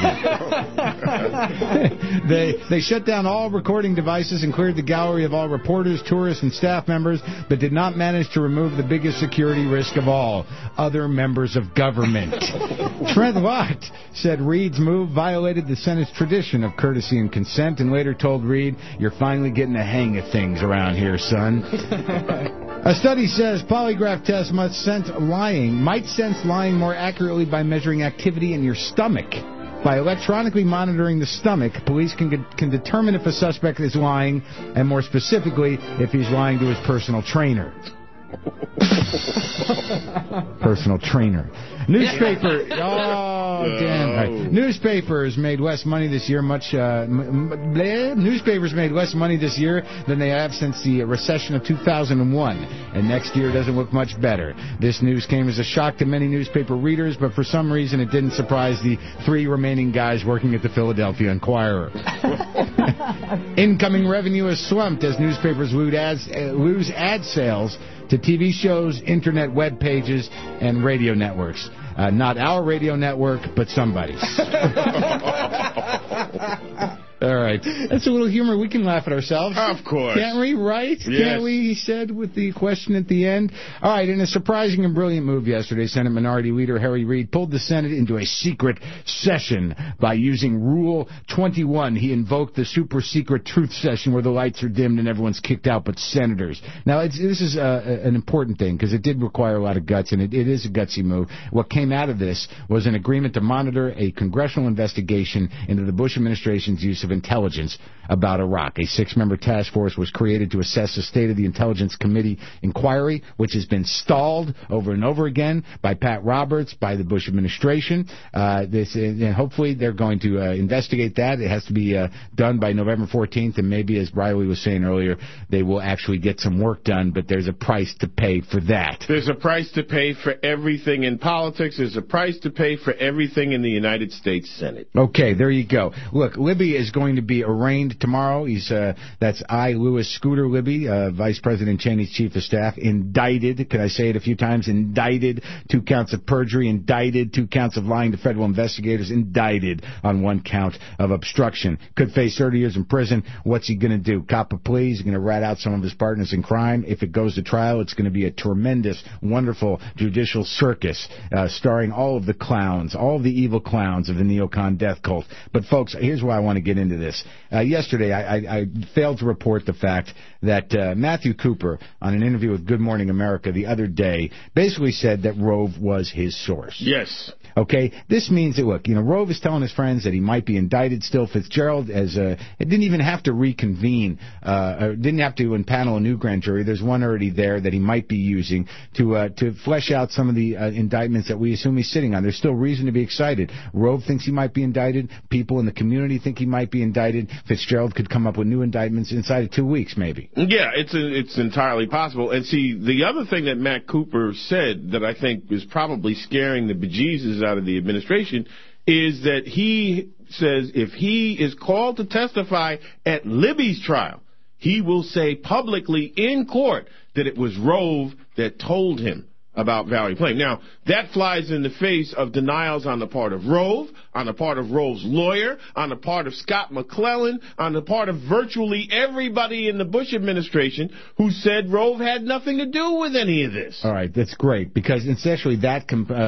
They shut down all recording devices and cleared the gallery of all reporters, tourists, and staff members, but did not manage to remove the biggest security risk of all, other members of government. Trent Lott said Reid's move violated the Senate's tradition of courtesy and consent, and later told Reid, "You're finally getting the hang of things around here, son." A study says polygraph tests might sense lying more accurately by measuring activity in your stomach. By electronically monitoring the stomach, police can determine if a suspect is lying, and more specifically, if he's lying to his personal trainer. Personal trainer. Newspaper. Oh, damn. Right. Newspapers made less money this year. Newspapers made less money this year than they have since the recession of 2001, and next year doesn't look much better. This news came as a shock to many newspaper readers, but for some reason it didn't surprise the 3 remaining guys working at the Philadelphia Inquirer. Incoming revenue has slumped as newspapers lose ad sales to TV shows, internet web pages, and radio networks. Not our radio network, but somebody's. All right. That's a little humor. We can laugh at ourselves. Of course. Can't we, right? Yes. Can't we, he said with the question at the end. All right. In a surprising and brilliant move yesterday, Senate Minority Leader Harry Reid pulled the Senate into a secret session by using Rule 21. He invoked the super-secret truth session where the lights are dimmed and everyone's kicked out but senators. Now, this is an important thing because it did require a lot of guts, and it is a gutsy move. What came out of this was an agreement to monitor a congressional investigation into the Bush administration's use of intelligence about Iraq. A 6-member task force was created to assess the state of the Intelligence Committee inquiry, which has been stalled over and over again by Pat Roberts, by the Bush administration. And hopefully they're going to investigate that. It has to be done by November 14th, and maybe, as Riley was saying earlier, they will actually get some work done, but there's a price to pay for that. There's a price to pay for everything in politics. There's a price to pay for everything in the United States Senate. Okay, there you go. Look, Libby is going to be arraigned tomorrow. That's Louis Scooter Libby, Vice President Cheney's chief of staff, indicted. Could I say it a few times? Indicted. 2 counts of perjury. Indicted. 2 counts of lying to federal investigators. Indicted on 1 count of obstruction. Could face 30 years in prison. What's he going to do? Cop a plea? He's going to rat out some of his partners in crime. If it goes to trial, it's going to be a tremendous, wonderful judicial circus starring all of the clowns, all of the evil clowns of the neocon death cult. But, folks, here's why I want to get into this. Yesterday, I failed to report the fact that Matthew Cooper, on an interview with Good Morning America the other day, basically said that Rove was his source. Yes. Okay? This means that, look, Rove is telling his friends that he might be indicted still. Fitzgerald it didn't even have to reconvene, didn't have to impanel a new grand jury. There's one already there that he might be using to flesh out some of the indictments that we assume he's sitting on. There's still reason to be excited. Rove thinks he might be indicted. People in the community think he might be indicted. Fitzgerald could come up with new indictments inside of 2 weeks, maybe. Yeah, it's entirely possible. And see, the other thing that Matt Cooper said that I think is probably scaring the bejesus out of the administration is that he says if he is called to testify at Libby's trial, he will say publicly in court that it was Rove that told him about Valley Plain. Now, that flies in the face of denials on the part of Rove, on the part of Rove's lawyer, on the part of Scott McClellan, on the part of virtually everybody in the Bush administration who said Rove had nothing to do with any of this. All right, that's great, because essentially that,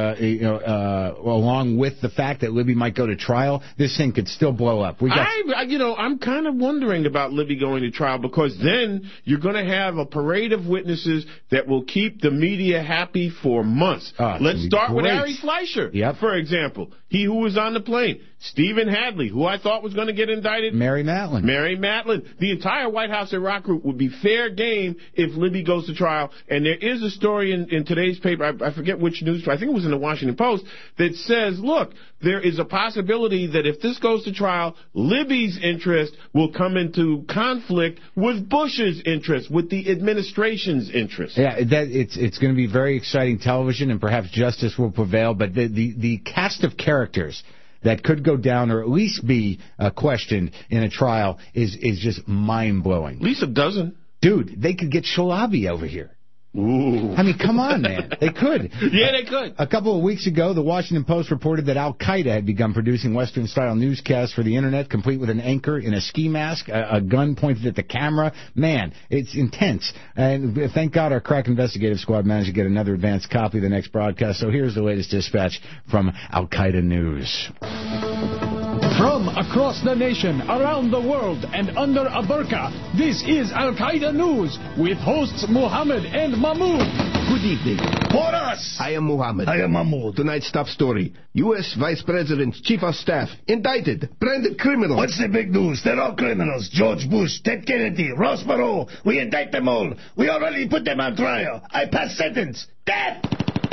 along with the fact that Libby might go to trial, this thing could still blow up. I'm kind of wondering about Libby going to trial, because then you're going to have a parade of witnesses that will keep the media happy for months. Let's start with Ari Fleischer, for example. He who was on the plane. Stephen Hadley, who I thought was going to get indicted. Mary Matlin. The entire White House Iraq group would be fair game if Libby goes to trial. And there is a story in today's paper, I forget which newspaper, I think it was in the Washington Post, that says, look, there is a possibility that if this goes to trial, Libby's interest will come into conflict with Bush's interest, with the administration's interest. Yeah, it's going to be very exciting television, and perhaps justice will prevail. But the cast of characters that could go down, or at least be questioned in a trial, is just mind-blowing. At least a dozen. Dude, they could get Shalabi over here. Ooh. I mean, come on, man. They could. Yeah, they could. A couple of weeks ago, the Washington Post reported that Al-Qaeda had begun producing Western-style newscasts for the Internet, complete with an anchor in a ski mask, a gun pointed at the camera. Man, it's intense. And thank God our crack investigative squad managed to get another advanced copy of the next broadcast. So here's the latest dispatch from Al-Qaeda News. From across the nation, around the world, and under a burqa, this is Al-Qaeda News with hosts Muhammad and Mahmoud. Good evening. For us! I am Muhammad. I am Mahmoud. Tonight's top story. U.S. Vice President, Chief of Staff, indicted, branded criminal. What's the big news? They're all criminals. George Bush, Ted Kennedy, Ross Perot. We indict them all. We already put them on trial. I pass sentence. Death!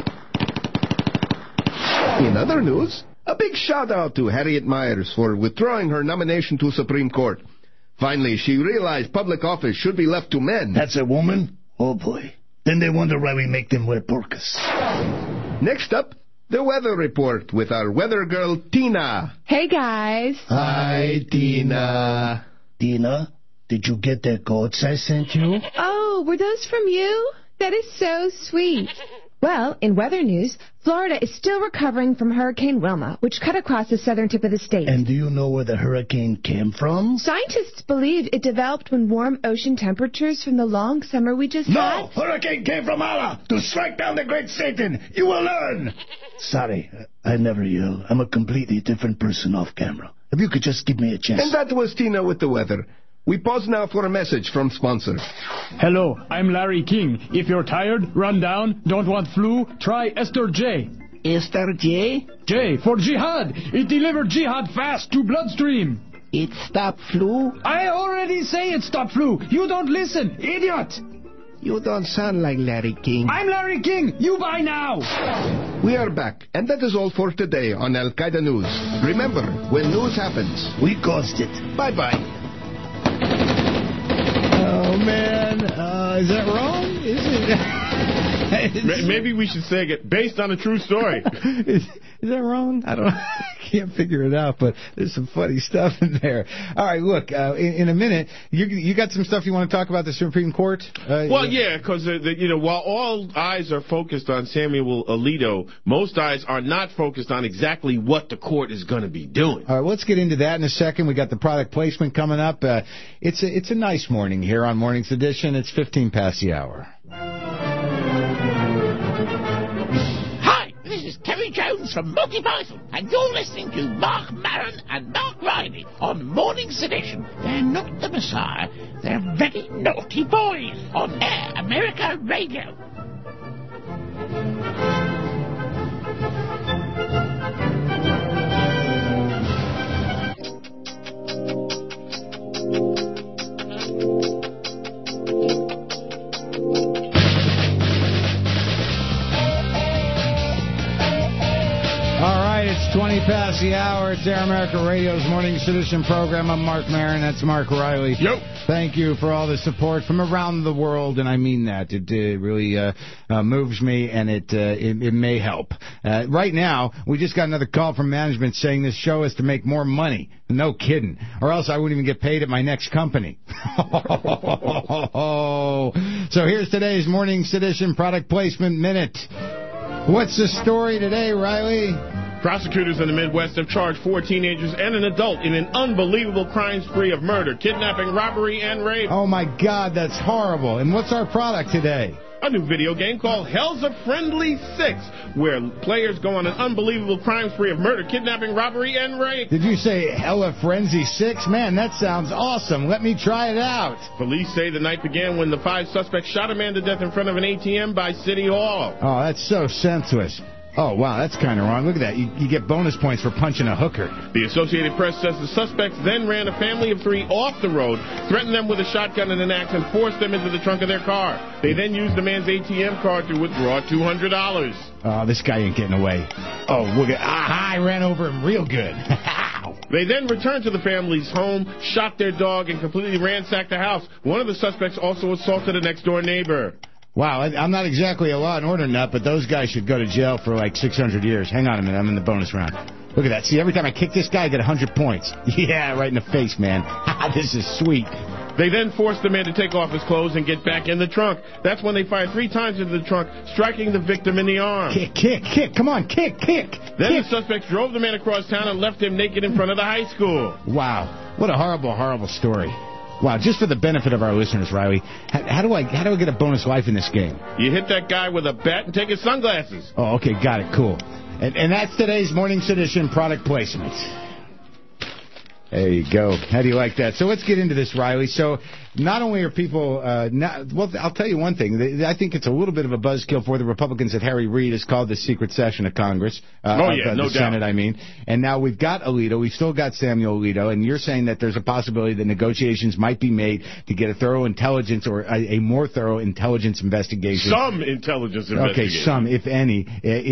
In other news, a big shout-out to Harriet Miers for withdrawing her nomination to Supreme Court. Finally, she realized public office should be left to men. That's a woman? Oh, boy. Then they wonder why we make them wear burqas. Next up, the weather report with our weather girl, Tina. Hey, guys. Hi, Tina. Tina, did you get the coats I sent you? Oh, were those from you? That is so sweet. Well, in weather news, Florida is still recovering from Hurricane Wilma, which cut across the southern tip of the state. And do you know where the hurricane came from? Scientists believe it developed when warm ocean temperatures from the long summer we just had... No! Hurricane came from Allah to strike down the great Satan. You will learn. Sorry, I never yell. I'm a completely different person off camera. If you could just give me a chance. And that was Tina with the weather. We pause now for a message from sponsor. Hello, I'm Larry King. If you're tired, run down, don't want flu, try Ester J. Ester J? J for jihad. It delivered jihad fast to bloodstream. It stopped flu? I already say it stopped flu. You don't listen, idiot. You don't sound like Larry King. I'm Larry King. You buy now. We are back, and that is all for today on Al-Qaeda News. Remember, when news happens, we caused it. Bye-bye. Oh, man. Is that wrong? Is it? Maybe we should say it based on a true story. Is that wrong? I can't figure it out, but there's some funny stuff in there. All right, look, in a minute, you got some stuff you want to talk about the Supreme Court? Well, yeah, because while all eyes are focused on Samuel Alito, most eyes are not focused on exactly what the court is going to be doing. All right, let's get into that in a second. We got the product placement coming up. It's a nice morning here on Morning's Edition. It's 15 past the hour. This is Terry Jones from Monty Python, and you're listening to Mark Maron and Mark Riley on Morning Sedition. They're not the Messiah, they're very naughty boys on Air America Radio. It's 20 past the hour. It's Air America Radio's Morning Citizen program. I'm Mark Maron. That's Mark Riley. Yo. Thank you for all the support from around the world, and I mean that. It really moves me, and it may help. Right now, we just got another call from management saying this show is to make more money. No kidding. Or else I wouldn't even get paid at my next company. So here's today's Morning Sedition Product Placement Minute. What's the story today, Riley? Prosecutors in the Midwest have charged 4 teenagers and an adult in an unbelievable crime spree of murder, kidnapping, robbery, and rape. Oh, my God, that's horrible. And what's our product today? A new video game called Hell's a Friendly 6, where players go on an unbelievable crime spree of murder, kidnapping, robbery, and rape. Did you say Hella Frenzy 6? Man, that sounds awesome. Let me try it out. Police say the night began when the 5 suspects shot a man to death in front of an ATM by City Hall. Oh, that's so senseless. Oh, wow, that's kind of wrong. Look at that. You get bonus points for punching a hooker. The Associated Press says the suspects then ran a family of 3 off the road, threatened them with a shotgun and an axe, and forced them into the trunk of their car. They then used the man's ATM card to withdraw $200. Oh, this guy ain't getting away. Oh, look at... I ran over him real good. They then returned to the family's home, shot their dog, and completely ransacked the house. One of the suspects also assaulted a next-door neighbor. Wow, I'm not exactly a law and order nut, but those guys should go to jail for like 600 years. Hang on a minute, I'm in the bonus round. Look at that. See, every time I kick this guy, I get 100 points. Yeah, right in the face, man. This is sweet. They then forced the man to take off his clothes and get back in the trunk. That's when they fired 3 times into the trunk, striking the victim in the arm. Kick. Come on, kick. Then the suspects drove the man across town and left him naked in front of the high school. Wow. What a horrible, horrible story. Wow, just for the benefit of our listeners, Riley, how do I get a bonus life in this game? You hit that guy with a bat and take his sunglasses. Oh, okay, got it, cool. And that's today's Morning Sedition product placement. There you go. How do you like that? So let's get into this, Riley. So not only are people, well, I'll tell you one thing. I think it's a little bit of a buzzkill for the Republicans that Harry Reid has called the secret session of Congress. No Senate, doubt. I mean. And now we've got Alito. We've still got Samuel Alito. And you're saying that there's a possibility that negotiations might be made to get a thorough intelligence or a more thorough intelligence investigation. Some intelligence investigation. Okay, some, if any,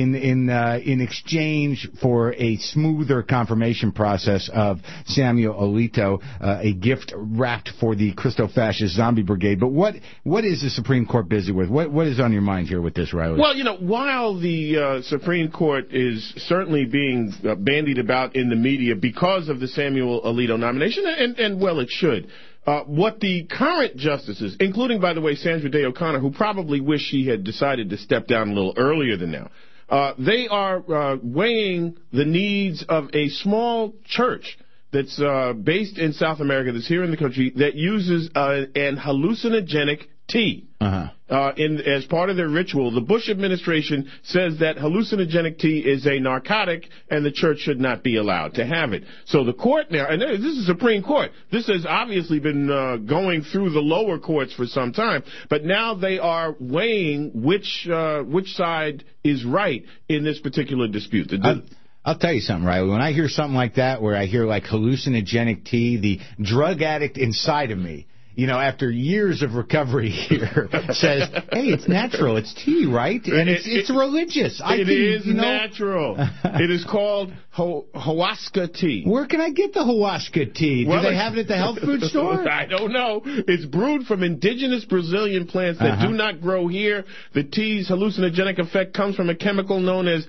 in exchange for a smoother confirmation process of Samuel Alito, a gift wrapped for the Christo-fascist zombie brigade. But what is the Supreme Court busy with? What is on your mind here with this, Riley? Well, while the Supreme Court is certainly being bandied about in the media because of the Samuel Alito nomination, and well, it should. What the current justices, including, by the way, Sandra Day O'Connor, who probably wish she had decided to step down a little earlier than now, they are weighing the needs of a small church that's based in South America, that's here in the country, that uses an hallucinogenic tea. As part of their ritual. The Bush administration says that hallucinogenic tea is a narcotic and the church should not be allowed to have it. So the court now, and this is Supreme Court, this has obviously been going through the lower courts for some time, but now they are weighing which side is right in this particular dispute. I'll tell you something, Riley. When I hear something like that, where I hear like hallucinogenic tea, the drug addict inside of me, after years of recovery here, says, hey, it's natural. It's tea, right? And it's religious. It is natural. It is called Huasca tea. Where can I get the Huasca tea? Do they have it at the health food store? I don't know. It's brewed from indigenous Brazilian plants that do not grow here. The tea's hallucinogenic effect comes from a chemical known as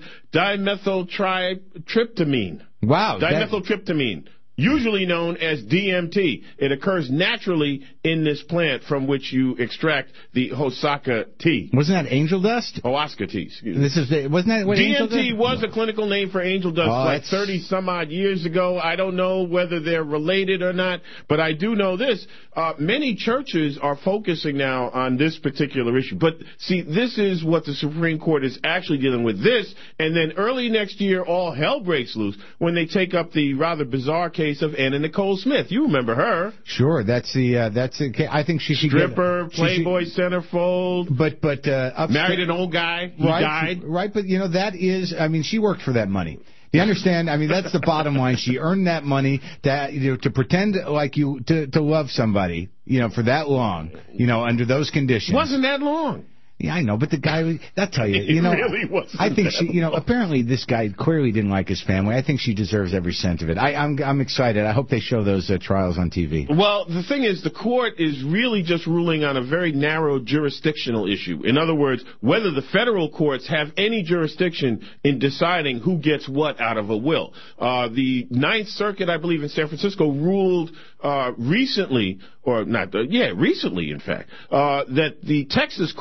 dimethyltryptamine. Wow. Dimethyltryptamine. Usually known as DMT. It occurs naturally in this plant from which you extract the Huasca tea. Wasn't that angel dust? Huasca tea. Wasn't that what DMT was a clinical name for angel dust 30 some odd years ago. I don't know whether they're related or not, but I do know this. Many churches are focusing now on this particular issue. But see, this is what the Supreme Court is actually dealing with. This, and then early next year, all hell breaks loose when they take up the rather bizarre case of Anna Nicole Smith. You remember her? Sure, that's I think she should stripper, Playboy centerfold, but married an old guy. He died. Right, but that is, she worked for that money. You understand? That's the bottom line. She earned that money to pretend like to love somebody, for that long, under those conditions. Wasn't that long. Yeah, I know, but the guy, I'll tell you, it really wasn't. I think she, apparently this guy clearly didn't like his family. I think she deserves every cent of it. I'm excited. I hope they show those trials on TV. Well, the thing is, the court is really just ruling on a very narrow jurisdictional issue. In other words, whether the federal courts have any jurisdiction in deciding who gets what out of a will. The Ninth Circuit, I believe, in San Francisco ruled recently, in fact, that the Texas courts, who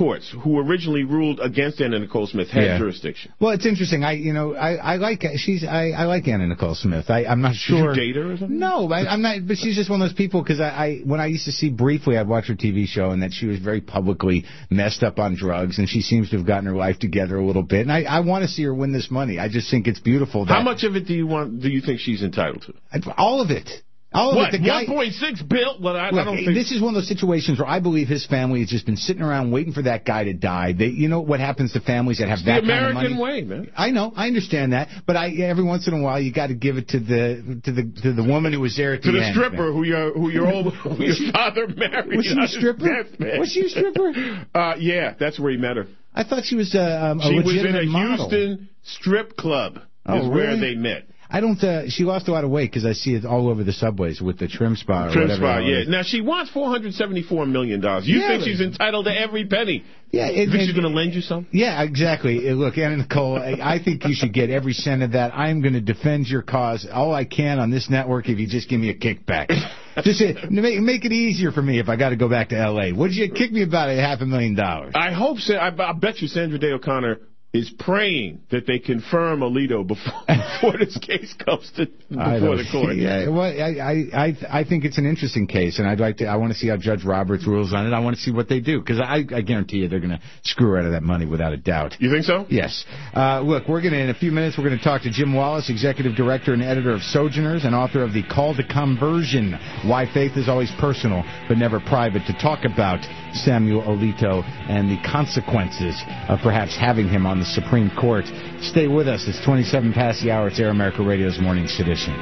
who originally ruled against Anna Nicole Smith had jurisdiction. Well, it's interesting. I like Anna Nicole Smith. I'm not sure. Did you date her or something? No, I'm not. But she's just one of those people because when I used to see briefly, I'd watch her TV show, and that she was very publicly messed up on drugs, and she seems to have gotten her life together a little bit. And I want to see her win this money. I just think it's beautiful. How much of it do you think she's entitled to? All of it. What, 1.6 billion? Well, I don't think... This is one of those situations where I believe his family has just been sitting around waiting for that guy to die. You know what happens to families that have that kind of money? The American way, man. I know, I understand that, but every once in a while you got to give it to the woman who was there at the end. To the stripper who your father married. Was she a stripper? Was she a stripper? Yeah, that's where he met her. I thought she was a legitimate model. She was in a Houston strip club. Where they met. I don't. She lost a lot of weight because I see it all over the subways with the trim spa. Trim spa, yeah. Now she wants $474 million. You think she's entitled to every penny? Yeah. You think she's going to lend you some? Yeah, exactly. Look, Anna Nicole, I think you should get every cent of that. I'm going to defend your cause all I can on this network if you just give me a kickback. Just make it easier for me if I got to go back to L.A. Would you kick me about $500,000? I hope so. I bet you Sandra Day O'Connor is praying that they confirm Alito before this case comes before the court. Yeah, well, I think it's an interesting case, and I want to see how Judge Roberts rules on it. I want to see what they do, because I guarantee you they're going to screw her out of that money without a doubt. You think so? Yes. Look, in a few minutes, we're going to talk to Jim Wallace, executive director and editor of Sojourners, and author of The Call to Conversion, Why Faith is Always Personal but Never Private, to talk about Samuel Alito and the consequences of perhaps having him on the Supreme Court. Stay with us. It's 27 past the hour. It's Air America Radio's Morning Sedition.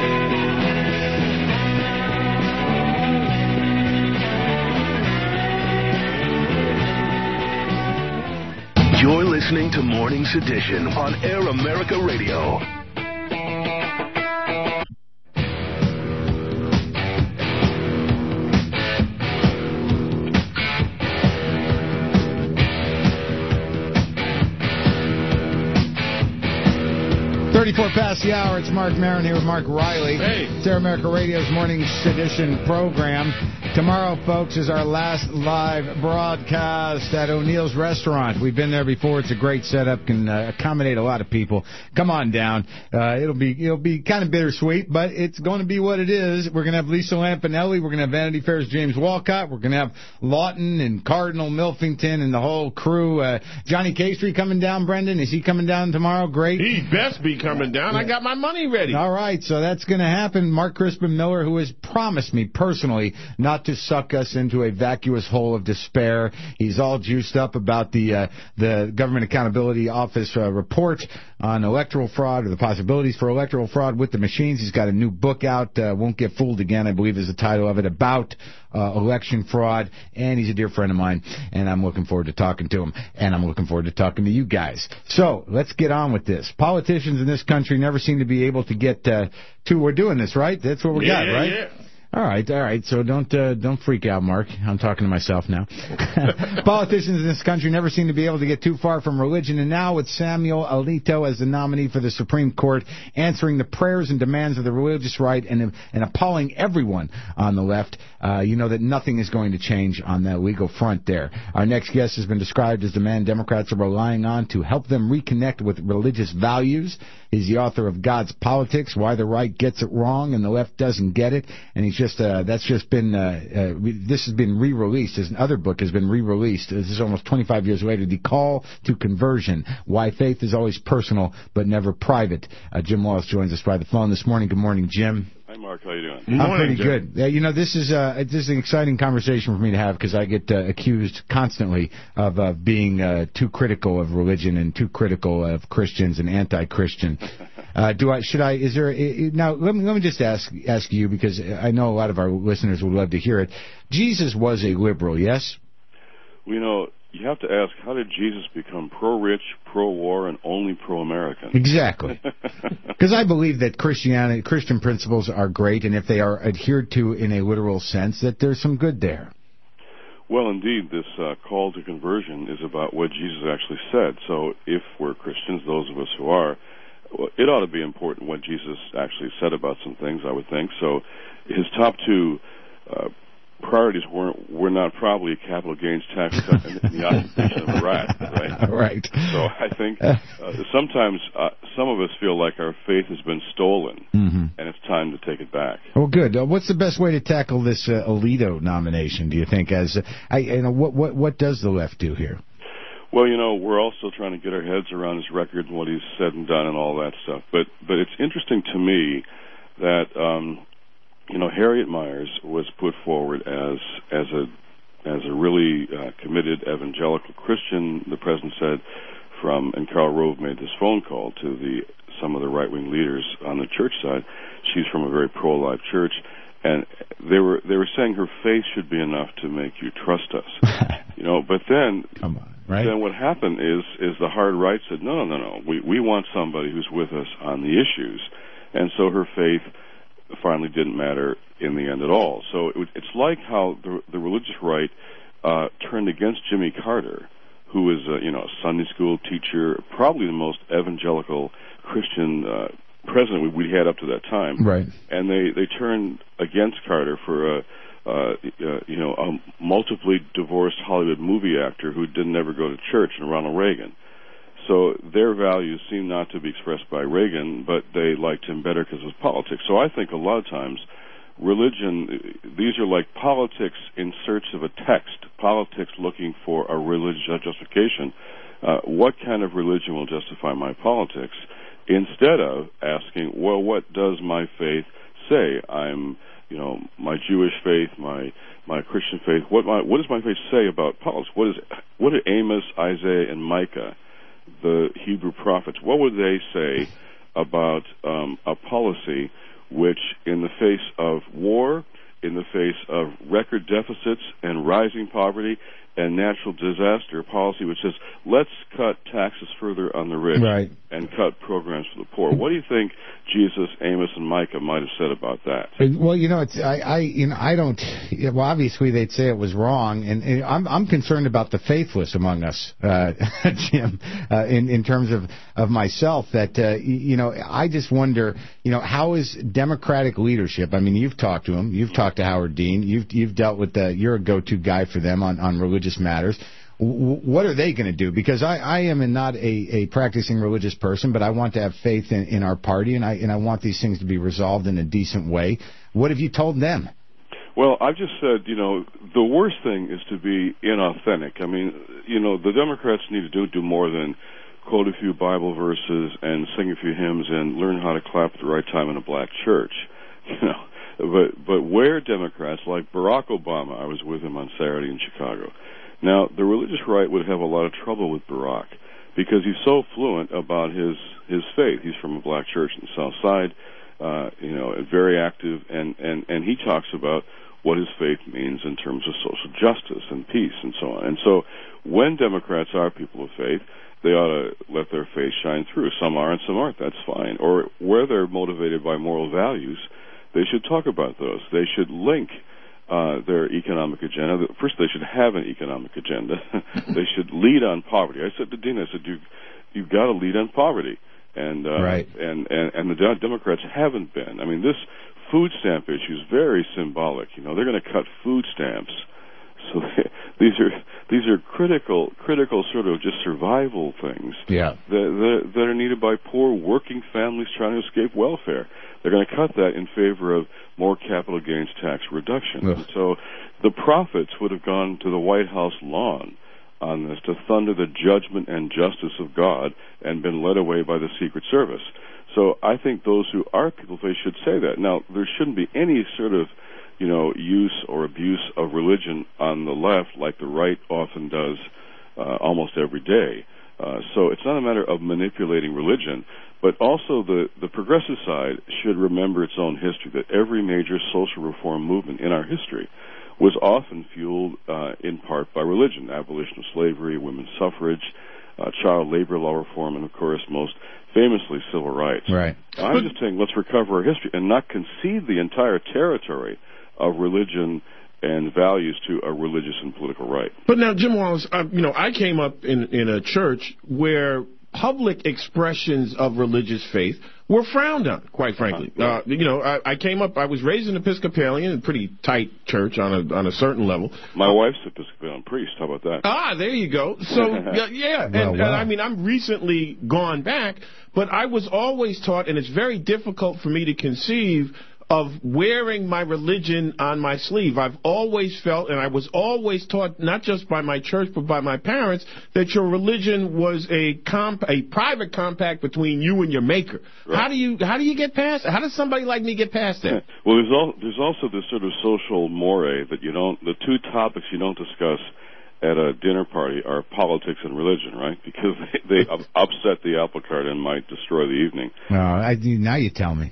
You're listening to Morning Sedition on Air America Radio. Past the hour, it's Mark Maron here with Mark Riley. Hey. It's Air America Radio's Morning Sedition program. Tomorrow, folks, is our last live broadcast at O'Neill's Restaurant. We've been there before. It's a great setup, can accommodate a lot of people. Come on down. It'll be kind of bittersweet, but it's going to be what it is. We're going to have Lisa Lampanelli. We're going to have Vanity Fair's James Walcott. We're going to have Lawton and Cardinal Milfington and the whole crew. Johnny Castry coming down, Brendan. Is he coming down tomorrow? Great. He best be coming down. I got my money ready. All right, so that's going to happen. Mark Crispin Miller, who has promised me personally not to suck us into a vacuous hole of despair. He's all juiced up about the Government Accountability Office report on electoral fraud, or the possibilities for electoral fraud with the machines. He's got a new book out, Won't Get Fooled Again, I believe is the title of it, about election fraud, and he's a dear friend of mine, and I'm looking forward to talking to him, and I'm looking forward to talking to you guys. So, let's get on with this. Politicians in this country never seem to be able to get we're doing this, right? That's what we got, right? Yeah. All right. So don't freak out, Mark. I'm talking to myself now. Politicians in this country never seem to be able to get too far from religion, and now with Samuel Alito as the nominee for the Supreme Court, answering the prayers and demands of the religious right and appalling everyone on the left, you know that nothing is going to change on that legal front there. Our next guest has been described as the man Democrats are relying on to help them reconnect with religious values. He's the author of God's Politics, Why the Right Gets It Wrong and the Left Doesn't Get It, and he's this has been re-released. His other book has been re-released. This is almost 25 years later. The Call to Conversion, Why Faith is Always Personal but Never Private. Jim Wallace joins us by the phone this morning. Good morning, Jim. Hi, Mark. How you doing? I'm pretty good. This is an exciting conversation for me to have, because I get accused constantly of being too critical of religion and too critical of Christians and anti-Christian. Now, let me just ask you, because I know a lot of our listeners would love to hear it. Jesus was a liberal, yes? Well, you have to ask, how did Jesus become pro-rich, pro-war, and only pro-American? Exactly. Because I believe that Christian principles are great, and if they are adhered to in a literal sense, that there's some good there. Well, indeed, this call to conversion is about what Jesus actually said. So if we're Christians, those of us who are, it ought to be important what Jesus actually said about some things, I would think. So his top two priorities were not probably a capital gains tax cut and the occupation of Iraq, right? Right. So I think sometimes some of us feel like our faith has been stolen, and it's time to take it back. Well, good. What's the best way to tackle this Alito nomination, do you think? What does the left do here? Well, we're also trying to get our heads around his record and what he's said and done and all that stuff. But it's interesting to me that Harriet Miers was put forward as a really committed evangelical Christian. The president said and Karl Rove made this phone call to some of the right-wing leaders on the church side. She's from a very pro-life church, and they were saying her faith should be enough to make you trust us. But then come on, right? Then what happened is the hard right said no. We want somebody who's with us on the issues, and so her faith finally didn't matter in the end at all. So it's like how the religious right turned against Jimmy Carter, who was a Sunday school teacher, probably the most evangelical Christian president we had up to that time. Right. And they turned against Carter for a multiply divorced Hollywood movie actor who didn't ever go to church, and Ronald Reagan. So their values seem not to be expressed by Reagan, but they liked him better because of politics. So I think a lot of times religion, these are like politics in search of a text, politics looking for a religious justification. What kind of religion will justify my politics? Instead of asking, well, what does my faith say? My Jewish faith, my Christian faith, what does my faith say about politics? What did Amos, Isaiah, and Micah, the Hebrew prophets, what would they say about a policy which, in the face of war, in the face of record deficits and rising poverty and natural disaster, policy which says, let's cut taxes further on the rich and cut programs for the poor? What do you think Jesus, Amos, and Micah might have said about that? Well, I don't. Well, obviously they'd say it was wrong, and I'm concerned about the faithless among us, Jim. In terms of myself, that I just wonder, how is Democratic leadership? I mean, you've talked to him, you've talked to Howard Dean, you've dealt with you're a go-to guy for them on religious matters. What are they going to do? Because I am not a practicing religious person, but I want to have faith in our party, and I want these things to be resolved in a decent way. What have you told them? Well, I've just said, the worst thing is to be inauthentic. I mean, the Democrats need to do more than quote a few Bible verses and sing a few hymns and learn how to clap at the right time in a black church. But where Democrats, like Barack Obama, I was with him on Saturday in Chicago. Now, the religious right would have a lot of trouble with Barack because he's so fluent about his faith. He's from a black church in the South Side, very active, and he talks about what his faith means in terms of social justice and peace and so on. And so when Democrats are people of faith, they ought to let their faith shine through. Some are and some aren't. That's fine. Or where they're motivated by moral values, they should talk about those. They should link their economic agenda. First, they should have an economic agenda. They should lead on poverty. I said to Dean, you've got to lead on poverty. And the Democrats haven't been. I mean, this food stamp issue is very symbolic. They're going to cut food stamps. So these are critical sort of just survival things that are needed by poor working families trying to escape welfare. They're going to cut that in favor of more capital gains tax reduction. So the profits would have gone to the White House lawn on this to thunder the judgment and justice of God and been led away by the Secret Service. So I think those who are people of faith should say that. Now, there shouldn't be any sort of use or abuse of religion on the left like the right often does almost every day. So it's not a matter of manipulating religion, but also the progressive side should remember its own history, that every major social reform movement in our history was often fueled in part by religion: abolition of slavery, women's suffrage, child labor law reform, and, of course, most famously, civil rights. Right. I'm just saying let's recover our history and not concede the entire territory of religion and values to a religious and political right. But now, Jim Wallace, I came up in a church where public expressions of religious faith were frowned on, quite frankly. I came up, I was raised an Episcopalian, a pretty tight church on a certain level. My wife's Episcopalian priest, how about that? Ah, there you go. So, and I mean, I'm recently gone back, but I was always taught, and it's very difficult for me to conceive of wearing my religion on my sleeve. I've always felt, and I was always taught, not just by my church, but by my parents, that your religion was a private compact between you and your maker. Right. How do you get past that? How does somebody like me get past that? Well, there's also this sort of social mores that the two topics you don't discuss at a dinner party are politics and religion, right? Because they upset the apple cart and might destroy the evening. Now you tell me.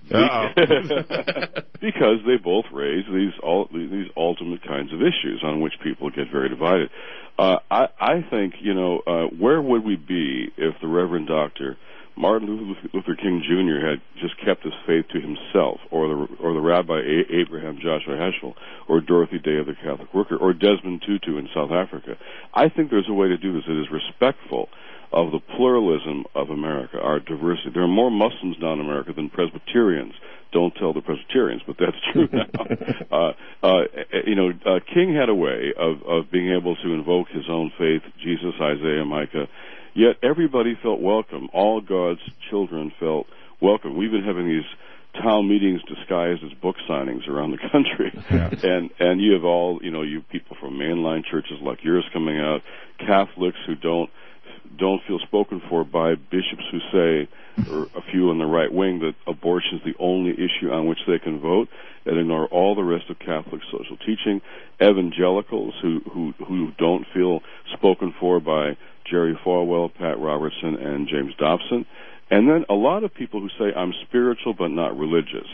Because they both raise these ultimate kinds of issues on which people get very divided. I think, where would we be if the Reverend Dr. Martin Luther King Jr. had just kept his faith to himself, or the Rabbi Abraham Joshua Heschel, or Dorothy Day of the Catholic Worker, or Desmond Tutu in South Africa? I think there's a way to do this that is respectful of the pluralism of America, our diversity. There are more Muslims now in America than Presbyterians. Don't tell the Presbyterians, but that's true now. King had a way of being able to invoke his own faith, Jesus, Isaiah, Micah. Yet everybody felt welcome. All God's children felt welcome. We've been having these town meetings disguised as book signings around the country. Yeah. And you have you people from mainline churches like yours coming out, Catholics who don't feel spoken for by bishops who say, or a few in the right wing, that abortion is the only issue on which they can vote, and ignore all the rest of Catholic social teaching, evangelicals who don't feel spoken for by Jerry Falwell, Pat Robertson, and James Dobson, and then a lot of people who say, I'm spiritual but not religious.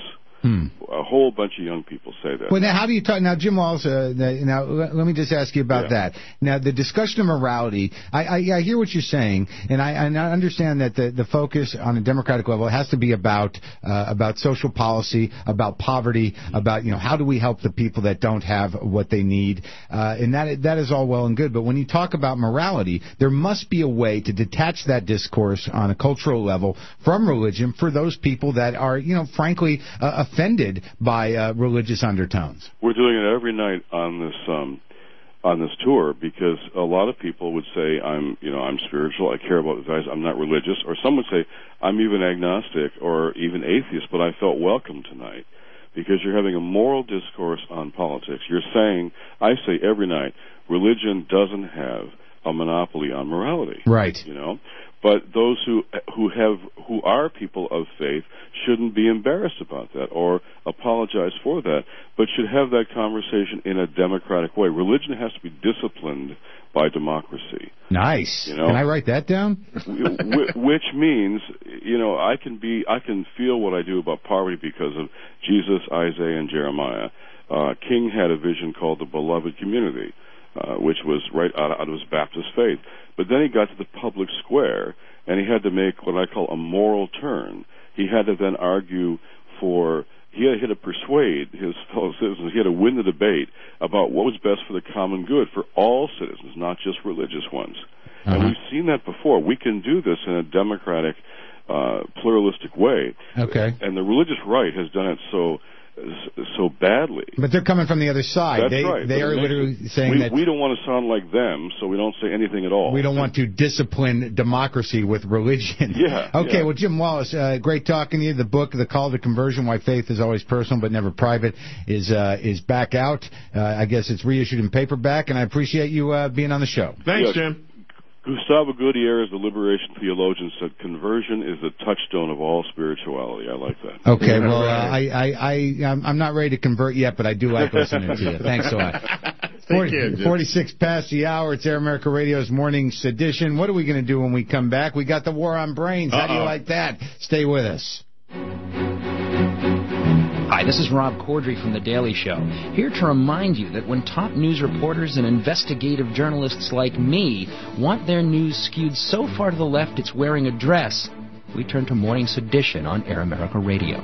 A whole bunch of young people say that. Well, now, how do you talk? Now, Jim Walls, now, let me just ask you about that. Now, the discussion of morality, I hear what you're saying, and I understand that the focus on a democratic level has to be about social policy, about poverty, about, how do we help the people that don't have what they need, and that is all well and good. But when you talk about morality, there must be a way to detach that discourse on a cultural level from religion for those people that are, frankly, offended by religious undertones. We're doing it every night on this tour, because a lot of people would say, I'm spiritual, I care about the guys, I'm not religious, or some would say I'm even agnostic or even atheist, but I felt welcome tonight, because you're having a moral discourse on politics. You're saying, I say every night, religion doesn't have a monopoly on morality. Right. But those who are people of faith shouldn't be embarrassed about that or apologize for that, but should have that conversation in a democratic way. Religion has to be disciplined by democracy. Nice. Can I write that down? Which means, I can feel what I do about poverty because of Jesus, Isaiah, and Jeremiah. King had a vision called the beloved community, which was right out of his Baptist faith. But then he got to the public square, and he had to make what I call a moral turn. He had to then argue he had to persuade his fellow citizens, he had to win the debate about what was best for the common good for all citizens, not just religious ones. Uh-huh. And we've seen that before. We can do this in a democratic, pluralistic way. Okay. And the religious right has done it so badly. But they're coming from the other side. That's right. They are literally saying that we don't want to sound like them, so we don't say anything at all. We don't want to discipline democracy with religion. Yeah. Okay, yeah. Well, Jim Wallis, great talking to you. The book, The Call to Conversion, Why Faith is Always Personal But Never Private, is back out. I guess it's reissued in paperback, and I appreciate you being on the show. Thanks, Jim. Gustavo Gutierrez, the liberation theologian, said conversion is the touchstone of all spirituality. I like that. Okay, well, I'm not ready to convert yet, but I do like listening to you. Thanks a lot. 46 past the hour. It's Air America Radio's Morning Sedition. What are we going to do when we come back? We got the war on brains. How do you like that? Stay with us. Hi, this is Rob Corddry from The Daily Show, here to remind you that when top news reporters and investigative journalists like me want their news skewed so far to the left it's wearing a dress, we turn to Morning Sedition on Air America Radio.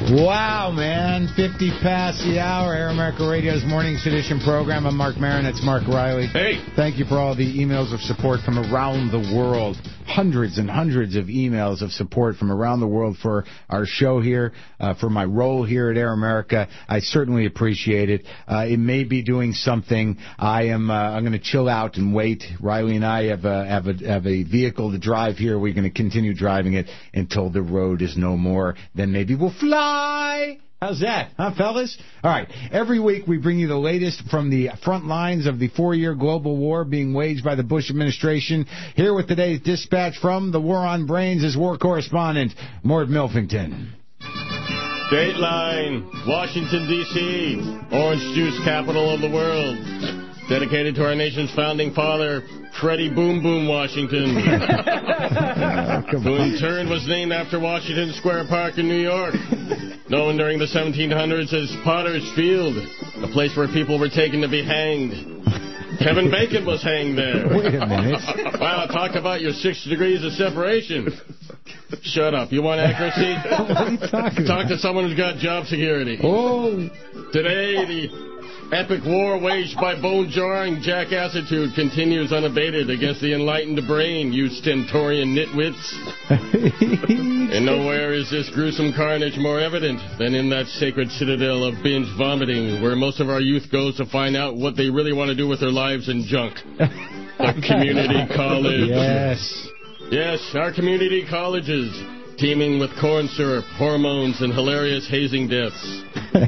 Wow, man. 50 past the hour. Air America Radio's Morning's Edition program. I'm Mark Maron. It's Mark Riley. Hey. Thank you for all the emails of support from around the world. Hundreds and hundreds of emails of support from around the world for our show here, for my role here at Air America. I certainly appreciate it. It may be doing something. I'm going to chill out and wait. Riley and I have a vehicle to drive here. We're going to continue driving it until the road is no more. Then maybe we'll fly. How's that, huh, fellas? All right. Every week we bring you the latest from the front lines of the 4-year global war being waged by the Bush administration. Here with today's dispatch from the War on Brains is war correspondent Mort Milfington. Dateline, Washington, D.C., orange juice capital of the world. Dedicated to our nation's founding father, Freddie Boom Boom Washington, who in turn was named after Washington Square Park in New York, known during the 1700s as Potter's Field, a place where people were taken to be hanged. Kevin Bacon was hanged there. Wait a minute. Wow, talk about your 6 degrees of separation. Shut up. You want accuracy? What are you talking Talk about? to someone who's got job security. Oh. Today, the epic war waged by bone-jarring jackassitude continues unabated against the enlightened brain, you stentorian nitwits. And nowhere is this gruesome carnage more evident than in that sacred citadel of binge vomiting, where most of our youth goes to find out what they really want to do with their lives and junk. The community college. Yes. Yes, our community colleges, teeming with corn syrup, hormones, and hilarious hazing deaths.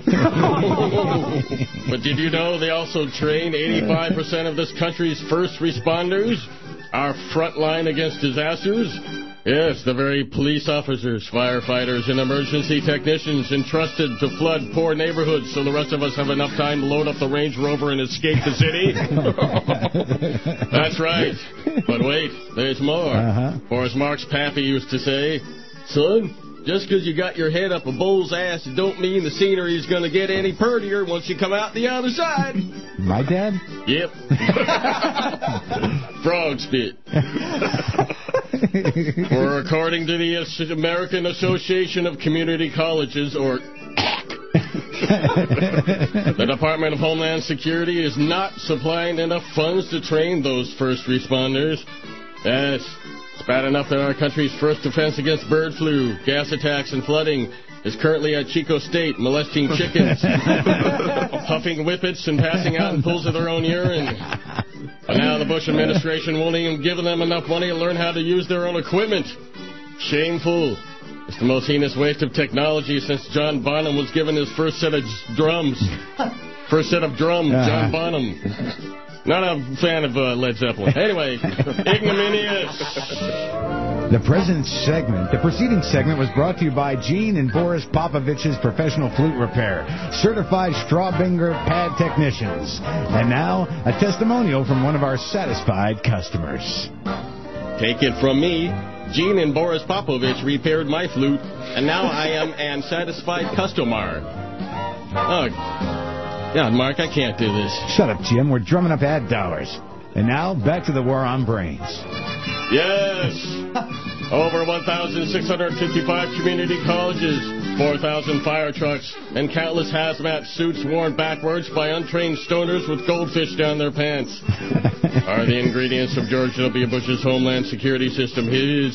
But did you know they also train 85% of this country's first responders? Our front line against disasters? Yes, the very police officers, firefighters, and emergency technicians entrusted to flood poor neighborhoods so the rest of us have enough time to load up the Range Rover and escape the city. That's right. But wait, there's more. Or as Mark's pappy used to say, son, just because you got your head up a bull's ass, it don't mean the scenery is going to get any prettier once you come out the other side. My dad? Yep. Frog spit. Or according to the American Association of Community Colleges, or the Department of Homeland Security is not supplying enough funds to train those first responders. Yes. It's bad enough that our country's first defense against bird flu, gas attacks, and flooding is currently at Chico State molesting chickens, huffing whippets, and passing out in pools of their own urine. And now the Bush administration won't even give them enough money to learn how to use their own equipment. Shameful. It's the most heinous waste of technology since John Bonham was given his first set of drums. John Bonham. Not a fan of Led Zeppelin. Anyway, ignominious. The preceding segment was brought to you by Gene and Boris Popovich's Professional Flute Repair, certified Straubinger pad technicians. And now, a testimonial from one of our satisfied customers. Take it from me. Gene and Boris Popovich repaired my flute, and now I am an satisfied customer. Oh, God, Mark, I can't do this. Shut up, Jim. We're drumming up ad dollars. And now, back to the War on Brains. Yes. Over 1,655 community colleges, 4,000 fire trucks, and countless hazmat suits worn backwards by untrained stoners with goldfish down their pants are the ingredients of George W. Bush's Homeland Security System. His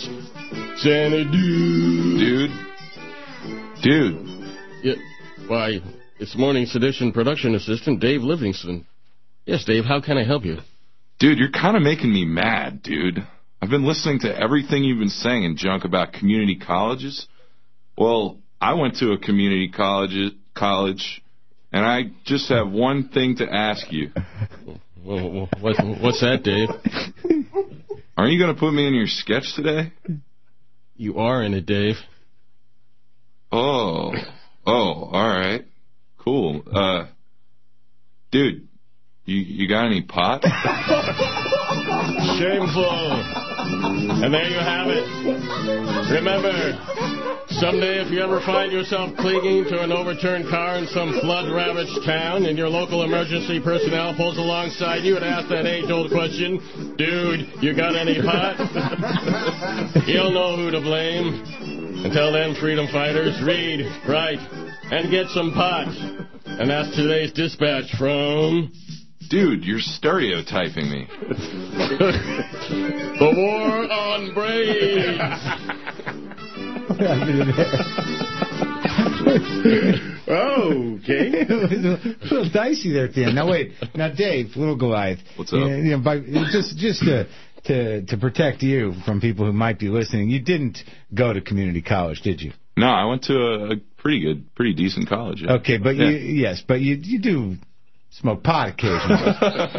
Xanadu. Dude. Yeah, why, it's Morning Sedition production assistant Dave Livingston. Yes, Dave, how can I help you? Dude, you're kind of making me mad, dude. I've been listening to everything you've been saying in junk about community colleges. Well, I went to a community college, and I just have one thing to ask you. Well, what's that, Dave? Aren't you going to put me in your sketch today? You are in it, Dave. Oh, all right. Cool. Dude, you got any pot? Shameful. And there you have it. Remember, someday if you ever find yourself clinging to an overturned car in some flood-ravaged town and your local emergency personnel pulls alongside you and asks that age-old question, dude, you got any pot? You'll know who to blame. Until then, freedom fighters, read, write, and get some pot. And that's today's dispatch from... Dude, you're stereotyping me. The war on braids. Okay. It was a little dicey there at the end. Now, wait. Now, Dave, little Goliath. What's up? Just to protect you from people who might be listening, you didn't go to community college, did you? No, I went to a pretty decent college. Yeah. Okay, but you do smoke pot occasionally.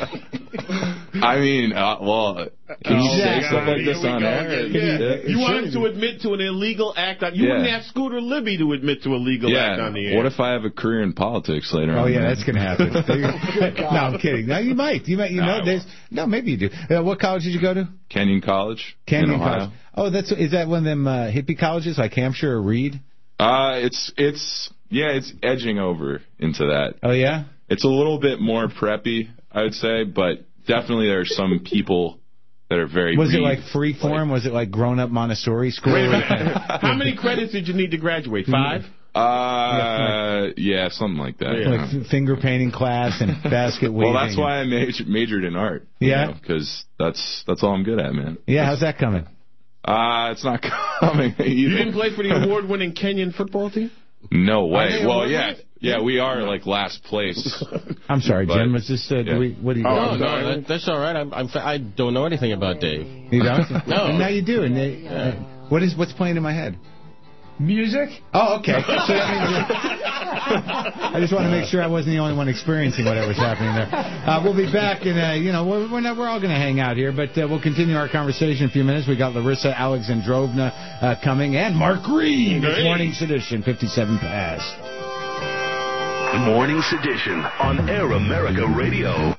I mean, can you say stuff like this on air? You want him to admit to an illegal act? You wouldn't ask Scooter Libby to admit to a legal act on the air. What if I have a career in politics later on? Oh, yeah, that's going to happen. No, I'm kidding. No, you might. You know, maybe you do. What college did you go to? Kenyon College. Kenyon College. Oh, is that one of them hippie colleges like Hampshire or Reed? It's edging over into that. Oh, yeah? It's a little bit more preppy, I would say, but definitely there are some people that are very... Was it like free form? Was it like grown-up Montessori school? Wait a minute. How many credits did you need to graduate? 5? Yeah, something like that. Yeah. Like finger painting class and basket weaving. Well, that's why I majored in art. Yeah? Because that's all I'm good at, man. Yeah, how's that coming? It's not coming. You didn't play for the award-winning Kenyon football team? No way. Well, yeah, we are like last place. I'm sorry, Jim. Was this? What do you? No, that's all right. I don't know anything about Dave. You don't? No. And now you do. And what's playing in my head? Music? Oh, okay. So that means I just want to make sure I wasn't the only one experiencing whatever was happening there. We'll be back, and we're all going to hang out here, but we'll continue our conversation in a few minutes. We got Larissa Alexandrovna coming, and Mark Reed. It's Morning Sedition, 57 past. Morning Sedition on Air America Radio.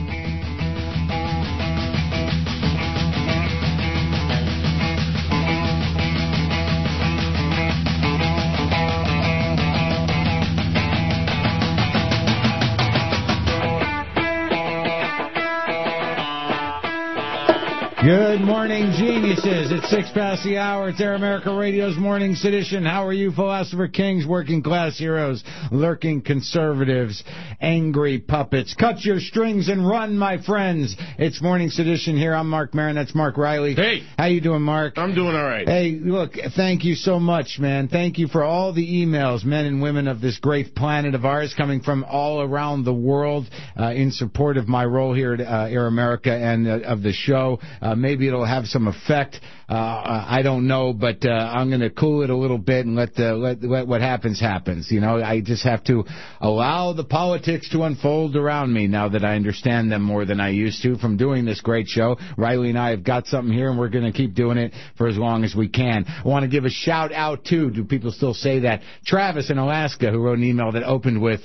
Good morning, geniuses. It's 6 past the hour. It's Air America Radio's Morning Sedition. How are you, philosopher kings, working class heroes, lurking conservatives, angry puppets? Cut your strings and run, my friends. It's Morning Sedition here. I'm Mark Maron. That's Mark Riley. Hey. How you doing, Mark? I'm doing all right. Hey, look, thank you so much, man. Thank you for all the emails, men and women of this great planet of ours, coming from all around the world in support of my role here at Air America and of the show. Maybe it'll have some effect. I don't know, but I'm going to cool it a little bit and let what happens happens. You know, I just have to allow the politics to unfold around me now that I understand them more than I used to from doing this great show. Riley and I have got something here, and we're going to keep doing it for as long as we can. I want to give a shout out to, do people still say that, Travis in Alaska, who wrote an email that opened with,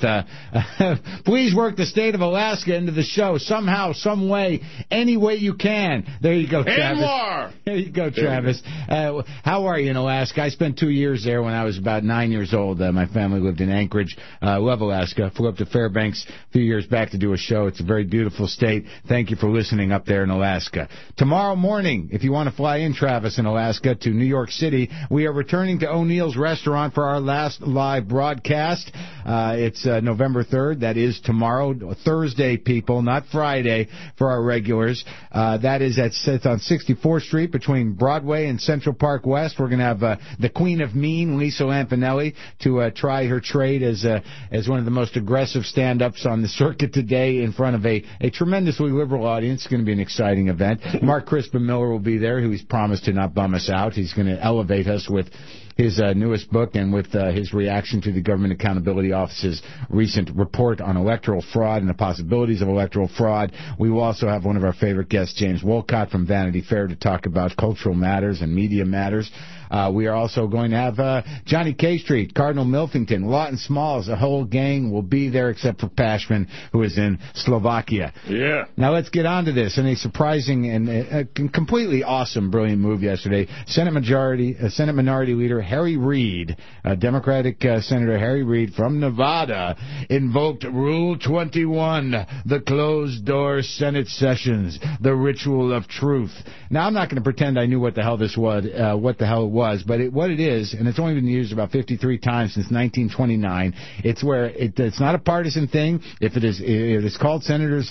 please work the state of Alaska into the show somehow, some way, any way you can. There you go, Travis. More. There you go, Travis. How are you in Alaska? I spent 2 years there when I was about 9 years old. My family lived in Anchorage. Love Alaska. Flew up to Fairbanks a few years back to do a show. It's a very beautiful state. Thank you for listening up there in Alaska. Tomorrow morning, if you want to fly in, Travis, in Alaska to New York City, we are returning to O'Neill's Restaurant for our last live broadcast. It's November 3rd. That is tomorrow, Thursday, people, not Friday, for our regulars. That is it's on 64th Street between Broadway and Central Park West. We're going to have the Queen of Mean, Lisa Lampanelli, to try her trade as one of the most aggressive stand-ups on the circuit today in front of a tremendously liberal audience. It's going to be an exciting event. Mark Crispin Miller will be there, who he's promised to not bum us out. He's going to elevate us with his newest book and with his reaction to the Government Accountability Office's recent report on electoral fraud and the possibilities of electoral fraud. We will also have one of our favorite guests, James Wolcott from Vanity Fair, to talk about cultural matters and media matters. We are also going to have Johnny K Street, Cardinal Milfington, Lawton Smalls, the whole gang will be there except for Pashman, who is in Slovakia. Yeah. Now let's get on to this. And a surprising and completely awesome, brilliant move yesterday. Senate Minority Leader Harry Reid, Democratic Senator Harry Reid from Nevada, invoked Rule 21, the closed-door Senate sessions, the ritual of truth truth. Now, I'm not going to pretend I knew what the hell this was, but what it is, and it's only been used about 53 times since 1929. It's where it's not a partisan thing. If it's called senators,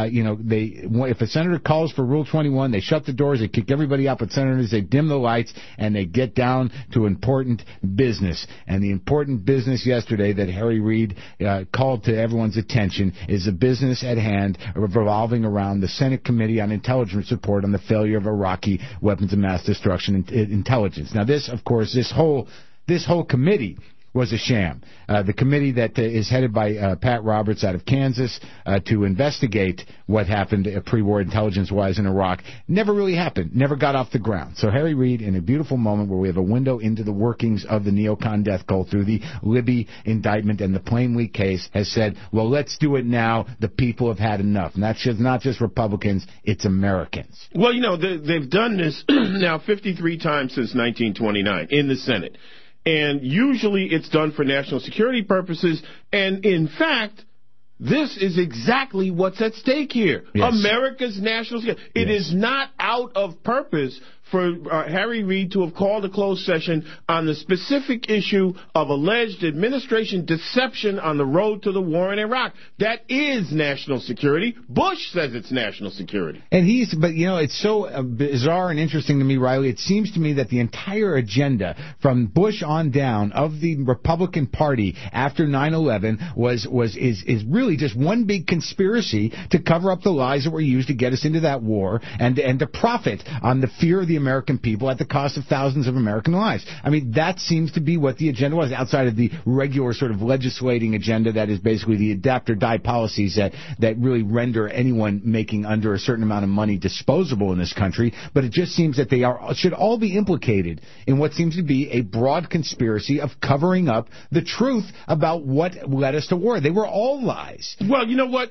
if a senator calls for Rule 21, they shut the doors, they kick everybody out but senators, they dim the lights, and they get down to important business. And the important business yesterday that Harry Reid called to everyone's attention is the business at hand revolving around the Senate Committee on Intelligence Report on the failure of Iraqi weapons of mass destruction intelligence. Now, this whole committee was a sham. The committee that is headed by Pat Roberts out of Kansas to investigate what happened pre-war intelligence-wise in Iraq never really happened, never got off the ground. So Harry Reid, in a beautiful moment where we have a window into the workings of the neocon death cult through the Libby indictment and the Plain Wheat case, has said, well, let's do it now. The people have had enough. And that's not just Republicans, it's Americans. Well, they've done this now 53 times since 1929 in the Senate. And usually it's done for national security purposes. And, in fact, this is exactly what's at stake here. Yes. America's national security. It is not out of purpose for Harry Reid to have called a closed session on the specific issue of alleged administration deception on the road to the war in Iraq. That is national security. Bush says it's national security. And it's so bizarre and interesting to me, Riley. It seems to me that the entire agenda from Bush on down of the Republican Party after 9/11 is really just one big conspiracy to cover up the lies that were used to get us into that war and to profit on the fear of the American people at the cost of thousands of American lives. I mean, that seems to be what the agenda was, outside of the regular sort of legislating agenda that is basically the adapt or die policies that really render anyone making under a certain amount of money disposable in this country. But it just seems that they should all be implicated in what seems to be a broad conspiracy of covering up the truth about what led us to war. They were all lies. Well, you know what?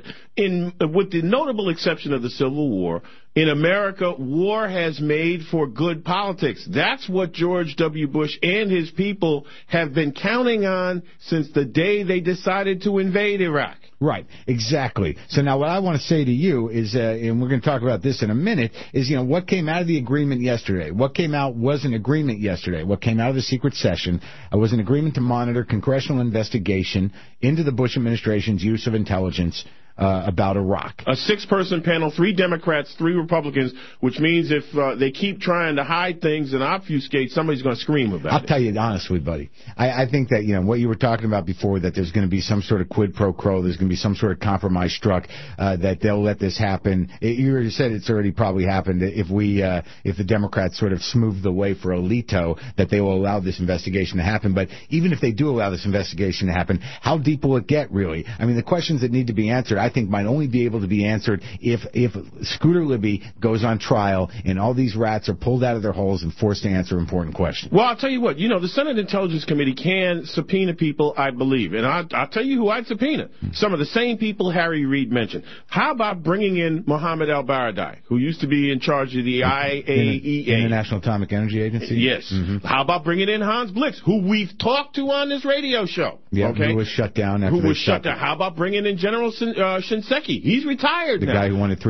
With the notable exception of the Civil War, in America, war has made for good politics. That's what George W. Bush and his people have been counting on since the day they decided to invade Iraq. Right, exactly. So now what I want to say to you is, and we're going to talk about this in a minute, is, what came out of the agreement yesterday? What came out was an agreement yesterday. What came out of the secret session was an agreement to monitor congressional investigation into the Bush administration's use of intelligence about Iraq. A 6-person panel, 3 Democrats, 3 Republicans, which means if they keep trying to hide things and obfuscate, somebody's going to scream about it. I'll tell you honestly, buddy. I think that, what you were talking about before, that there's going to be some sort of quid pro quo, there's going to be some sort of compromise struck, that they'll let this happen. You already said it's already probably happened. If the Democrats sort of smooth the way for Alito, that they will allow this investigation to happen. But even if they do allow this investigation to happen, how deep will it get, really? I mean, the questions that need to be answered, I think, might only be able to be answered if Scooter Libby goes on trial and all these rats are pulled out of their holes and forced to answer important questions. Well, I'll tell you what. The Senate Intelligence Committee can subpoena people, I believe. And I'll tell you who I'd subpoena. Some of the same people Harry Reid mentioned. How about bringing in Mohammed al-Baradei, who used to be in charge of the IAEA. International Atomic Energy Agency? Yes. Mm-hmm. How about bringing in Hans Blix, who we've talked to on this radio show? Yeah, okay? Who was shut down after How about bringing in General Shinseki? He's retired now. The guy who wanted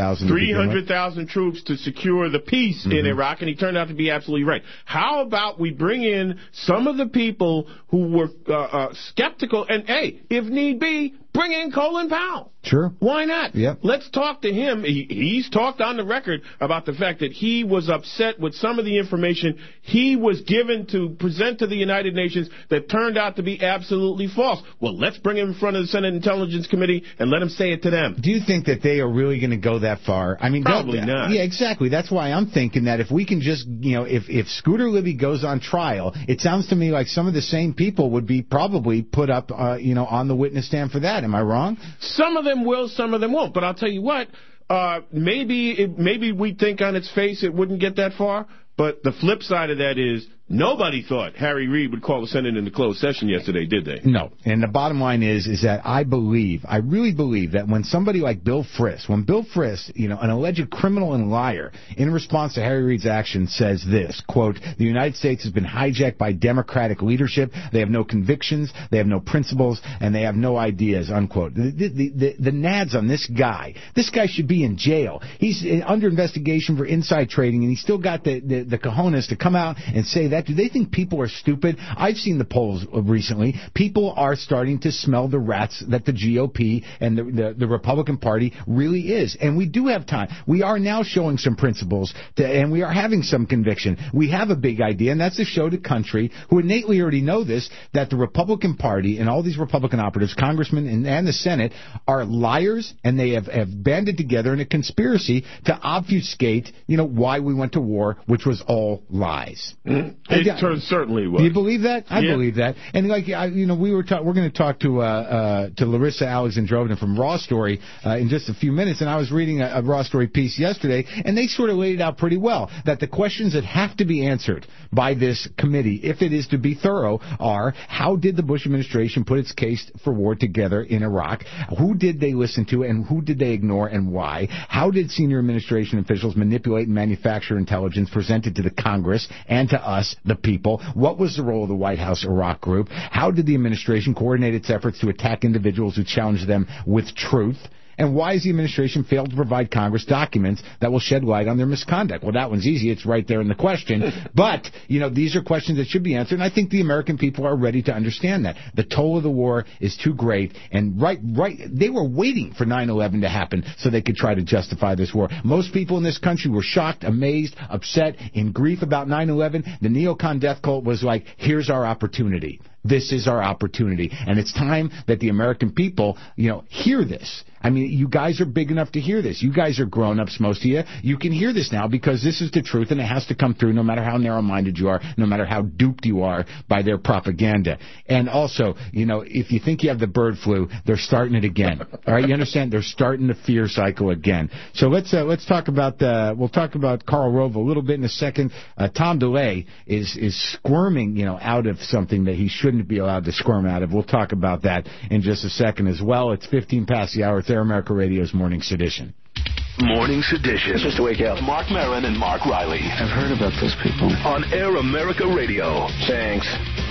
300,000 troops to secure the peace in Iraq, and he turned out to be absolutely right. How about we bring in some of the people who were skeptical, and, hey, if need be, bring in Colin Powell. Sure. Why not? Yep. Let's talk to him. He's talked on the record about the fact that he was upset with some of the information he was given to present to the United Nations that turned out to be absolutely false. Well, let's bring him in front of the Senate Intelligence Committee and let him say it to them. Do you think that they are really going to go that far? I mean, probably not. Yeah, exactly. That's why I'm thinking that if we can just, if Scooter Libby goes on trial, it sounds to me like some of the same people would be probably put up, on the witness stand for that. Am I wrong? Some of them will, some of them won't. But I'll tell you what, maybe we think on its face it wouldn't get that far. But the flip side of that is Nobody thought Harry Reid would call the Senate into closed session yesterday, did they? No. And the bottom line is that I really believe that when somebody like Bill Frist, an alleged criminal and liar, in response to Harry Reid's action, says this, quote, the United States has been hijacked by Democratic leadership. They have no convictions, they have no principles, and they have no ideas, unquote. The nads on this guy should be in jail. He's under investigation for inside trading, and he's still got the cojones to come out and say that. Do they think people are stupid? I've seen the polls recently. People are starting to smell the rats that the GOP and the Republican Party really is. And we do have time. We are now showing some principles, and we are having some conviction. We have a big idea, and that's to show the country, who innately already know this, that the Republican Party and all these Republican operatives, congressmen and the Senate, are liars, and they have banded together in a conspiracy to obfuscate, why we went to war, which was all lies. It certainly was. Do you believe that? I believe that. And we're going to talk to Larissa Alexandrovna from Raw Story in just a few minutes. And I was reading a Raw Story piece yesterday, and they sort of laid it out pretty well, that the questions that have to be answered by this committee, if it is to be thorough, are how did the Bush administration put its case for war together in Iraq? Who did they listen to, and who did they ignore, and why? How did senior administration officials manipulate and manufacture intelligence presented to the Congress and to us, the people? What was the role of the White House Iraq group? How did the administration coordinate its efforts to attack individuals who challenged them with truth? And why has the administration failed to provide Congress documents that will shed light on their misconduct? Well, that one's easy. It's right there in the question. But, these are questions that should be answered, and I think the American people are ready to understand that. The toll of the war is too great, and they were waiting for 9/11 to happen so they could try to justify this war. Most people in this country were shocked, amazed, upset, in grief about 9/11. The neocon death cult was like, here's our opportunity. This is our opportunity. And it's time that the American people, hear this. I mean, you guys are big enough to hear this. You guys are grown-ups, most of you. You can hear this now because this is the truth, and it has to come through no matter how narrow-minded you are, no matter how duped you are by their propaganda. And also, if you think you have the bird flu, they're starting it again. All right, you understand? They're starting the fear cycle again. So let's talk about we'll talk about Karl Rove a little bit in a second. Tom DeLay is squirming, out of something that he shouldn't be allowed to squirm out of. We'll talk about that in just a second as well. It's 15 past the hour. It's Air America Radio's Morning Sedition. Morning Sedition. It's just to wake up. Mark Maron and Mark Riley. I've heard about those people. On Air America Radio. Thanks.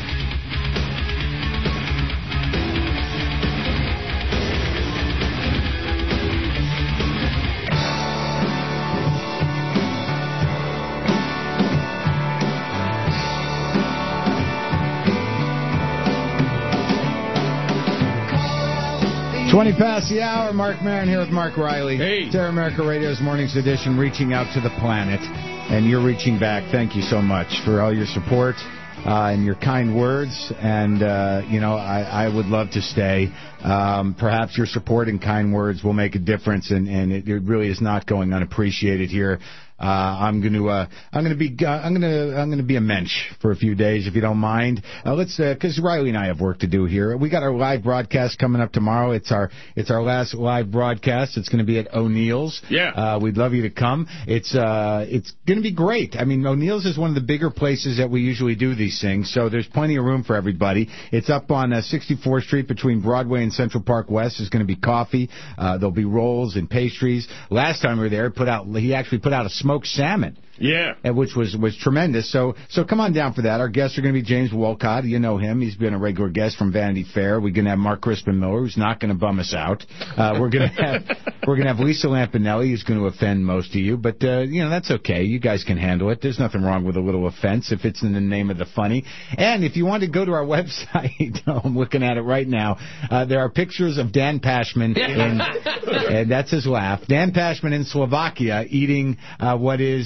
20 past the hour. Mark Maron here with Mark Riley. Hey. It's Air America Radio's Morning Sedition, reaching out to the planet. And you're reaching back. Thank you so much for all your support and your kind words. And, I would love to stay. Perhaps your support and kind words will make a difference, and it really is not going unappreciated here. I'm gonna be a mensch for a few days, if you don't mind. Because Riley and I have work to do here. We got our live broadcast coming up tomorrow. It's our last live broadcast. It's gonna be at O'Neill's. Yeah. We'd love you to come. It's gonna be great. I mean, O'Neill's is one of the bigger places that we usually do these things, so there's plenty of room for everybody. It's up on 64th Street between Broadway and Central Park West. There's gonna be coffee. There'll be rolls and pastries. Last time we were there, he actually put out a smoked salmon. Yeah. Which was tremendous. So come on down for that. Our guests are going to be James Wolcott. You know him. He's been a regular guest from Vanity Fair. We're going to have Mark Crispin Miller, who's not going to bum us out. We're going to have Lisa Lampanelli, who's going to offend most of you. But, that's okay. You guys can handle it. There's nothing wrong with a little offense if it's in the name of the funny. And if you want to go to our website, I'm looking at it right now, there are pictures of Dan Pashman, and that's his laugh, Dan Pashman in Slovakia eating what is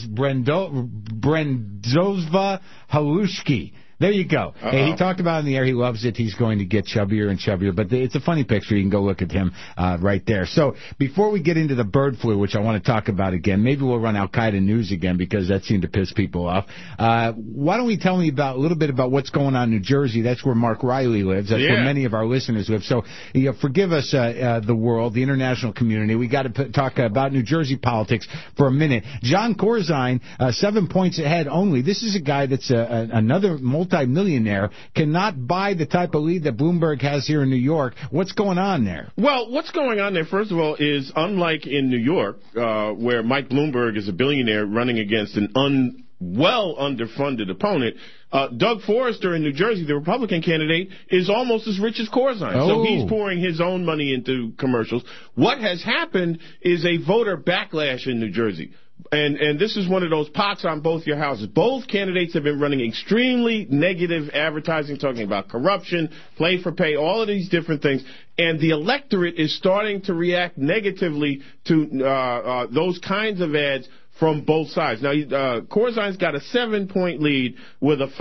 Brendozva halushki. There you go. Hey, he talked about it in the air. He loves it. He's going to get chubbier and chubbier. But it's a funny picture. You can go look at him right there. So before we get into the bird flu, which I want to talk about again, maybe we'll run Al-Qaeda news again because that seemed to piss people off. Why don't we tell me a little bit about what's going on in New Jersey? That's where Mark Riley lives. That's where many of our listeners live. So forgive us, the world, the international community. We got to talk about New Jersey politics for a minute. John Corzine, 7 points ahead only importantly, this is a guy that's another multimillionaire, cannot buy the type of lead that Bloomberg has here in New York. What's going on there? Well, what's going on there, first of all, is unlike in New York, where Mike Bloomberg is a billionaire running against an well underfunded opponent, Doug Forrester in New Jersey, the Republican candidate, is almost as rich as Corzine. So he's pouring his own money into commercials. What has happened is a voter backlash in New Jersey. And this is one of those pots on both your houses. Both candidates have been running extremely negative advertising, talking about corruption, play for pay, all of these different things. And the electorate is starting to react negatively to those kinds of ads from both sides. Now, Corzine's got a 7-point lead with a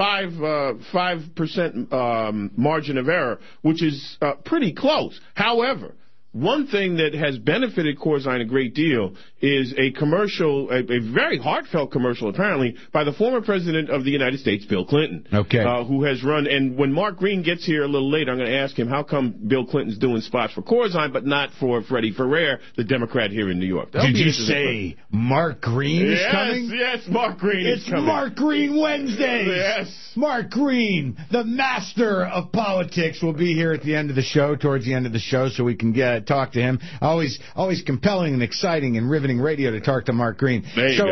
5% margin of error, which is pretty close. However, one thing that has benefited Corzine a great deal is a commercial, a very heartfelt commercial, apparently, by the former president of the United States, Bill Clinton, who has run. And when Mark Green gets here a little later, I'm going to ask him how come Bill Clinton's doing spots for Corzine but not for Freddie Ferrer, the Democrat here in New York. Did you say Mark Green is coming? Yes, Mark Green is coming. It's Mark Green Wednesdays. Yes. Mark Green, the master of politics, will be here at the end of the show, towards the end of the show, so we can talk to him. Always compelling and exciting and riveting radio to talk to Mark Green. There you go.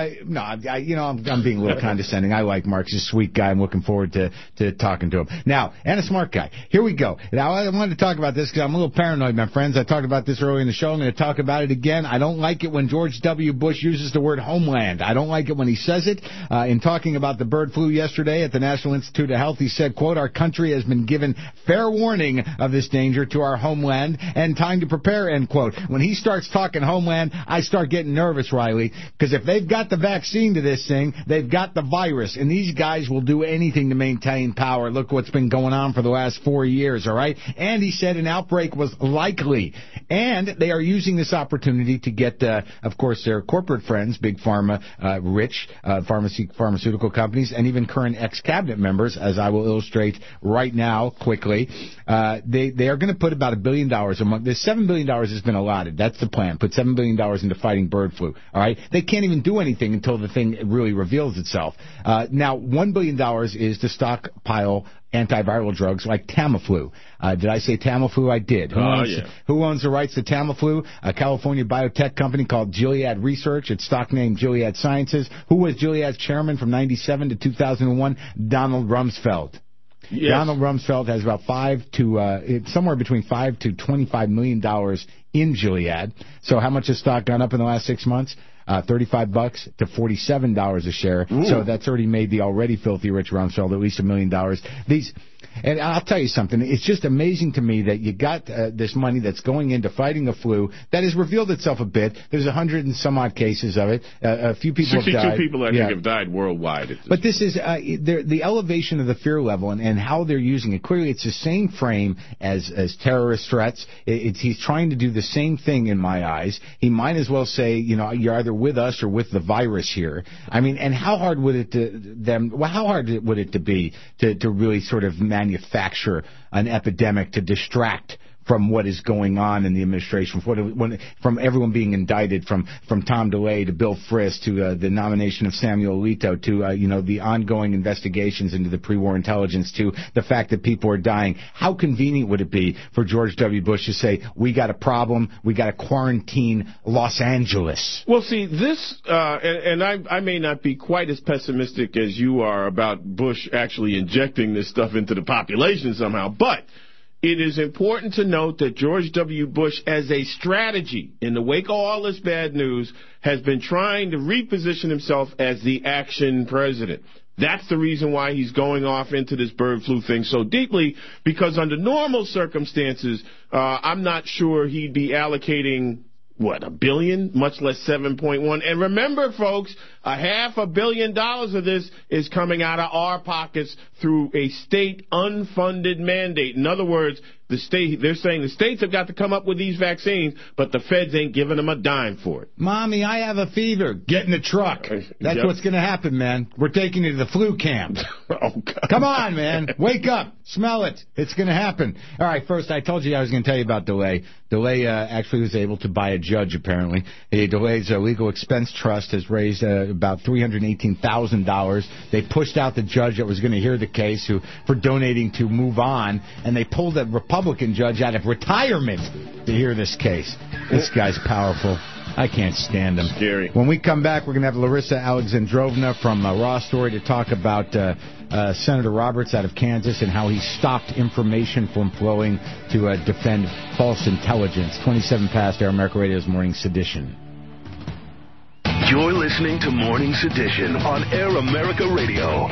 I'm being a little condescending. I like Mark. He's a sweet guy. I'm looking forward to talking to him. Now, and a smart guy. Here we go. Now, I wanted to talk about this because I'm a little paranoid, my friends. I talked about this earlier in the show. I'm going to talk about it again. I don't like it when George W. Bush uses the word homeland. I don't like it when he says it. In talking about the bird flu yesterday at the National Institute of Health, he said, quote, "Our country has been given fair warning of this danger to our homeland and time to prepare," end quote. When he starts talking homeland, I start getting nervous, Riley, because if they've got the vaccine to this thing, they've got the virus, and these guys will do anything to maintain power. Look what's been going on for the last 4 years, all right? And he said an outbreak was likely, and they are using this opportunity to get, of course, their corporate friends, big pharma, rich pharmaceutical companies, and even current ex-cabinet members, as I will illustrate right now quickly. They are going to put about $1 billion among this. $7 billion has been allotted. That's the plan. Put $7 billion into fighting bird flu. All right? They can't even do anything until the thing really reveals itself. Now, $1 billion is to stockpile antiviral drugs like Tamiflu. Did I say Tamiflu? I did. Who owns the rights to Tamiflu? A California biotech company called Gilead Research. Its stock name Gilead Sciences. Who was Gilead's chairman from 1997 to 2001? Donald Rumsfeld. Yes. Donald Rumsfeld has about somewhere between $5 to $25 million in Gilead. So how much has stock gone up in the last 6 months? $35 to $47 a share. Ooh. So that's already made the already filthy rich Rumsfeld at least $1 million. And I'll tell you something. It's just amazing to me that you got this money that's going into fighting the flu that has revealed itself a bit. There's 100 and some odd cases of it. A few people have died. 62 people, I think, have died worldwide. But this is the elevation of the fear level and how they're using it. Clearly, it's the same frame as terrorist threats. He's trying to do the same thing in my eyes. He might as well say, you're either with us or with the virus here. I mean, and how hard would it be to really sort of manufacture an epidemic to distract from what is going on in the administration, from everyone being indicted, from Tom DeLay to Bill Frist to the nomination of Samuel Alito to the ongoing investigations into the pre-war intelligence to the fact that people are dying. How convenient would it be for George W. Bush to say, we got a problem, we got to quarantine Los Angeles? Well, see, this, and I may not be quite as pessimistic as you are about Bush actually injecting this stuff into the population somehow, but it is important to note that George W. Bush, as a strategy, in the wake of all this bad news, has been trying to reposition himself as the action president. That's the reason why he's going off into this bird flu thing so deeply, because under normal circumstances, I'm not sure he'd be allocating $1 billion, much less 7.1. And remember, folks, $500 million of this is coming out of our pockets through a state unfunded mandate. In other words, they're saying the states have got to come up with these vaccines, but the feds ain't giving them a dime for it. Mommy, I have a fever. Get in the truck. That's what's going to happen, man. We're taking you to the flu camp. Oh, God. Come on, man. Wake up. Smell it. It's going to happen. All right, first, I told you I was going to tell you about DeLay. DeLay actually was able to buy a judge, apparently. DeLay's legal expense trust has raised about $318,000. They pushed out the judge that was going to hear the case for donating to Move On, and they pulled a Republican judge out of retirement to hear this case. This guy's powerful. I can't stand him. Scary. When we come back, we're going to have Larissa Alexandrovna from Raw Story to talk about Senator Roberts out of Kansas and how he stopped information from flowing to defend false intelligence. 27 past Air America Radio's Morning Sedition. You're listening to Morning Sedition on Air America Radio.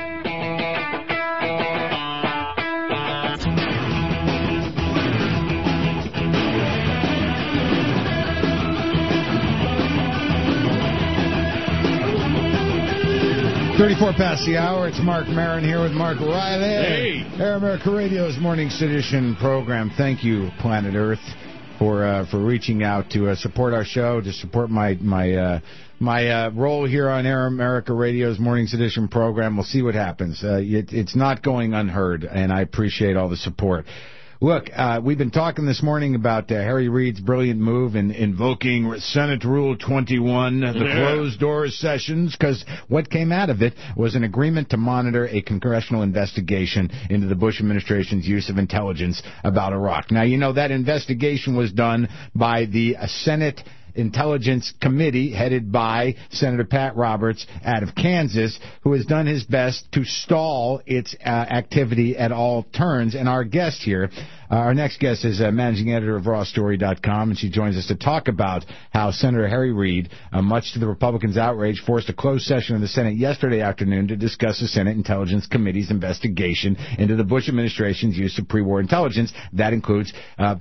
.34 past the hour. It's Mark Maron here with Mark Riley. Hey. Air America Radio's Morning Sedition program. Thank you, Planet Earth, for reaching out to support our show, to support my role here on Air America Radio's Morning Sedition program. We'll see what happens. It's not going unheard, and I appreciate all the support. Look, we've been talking this morning about Harry Reid's brilliant move in invoking Senate Rule 21, the closed-door sessions, because what came out of it was an agreement to monitor a congressional investigation into the Bush administration's use of intelligence about Iraq. Now, you know, that investigation was done by the Senate Intelligence Committee headed by Senator Pat Roberts out of Kansas, who has done his best to stall its activity at all turns. And our guest here, our next guest is managing editor of rawstory.com, and she joins us to talk about how Senator Harry Reid, much to the Republicans' outrage, forced a closed session in the Senate yesterday afternoon to discuss the Senate Intelligence Committee's investigation into the Bush administration's use of pre-war intelligence. That includes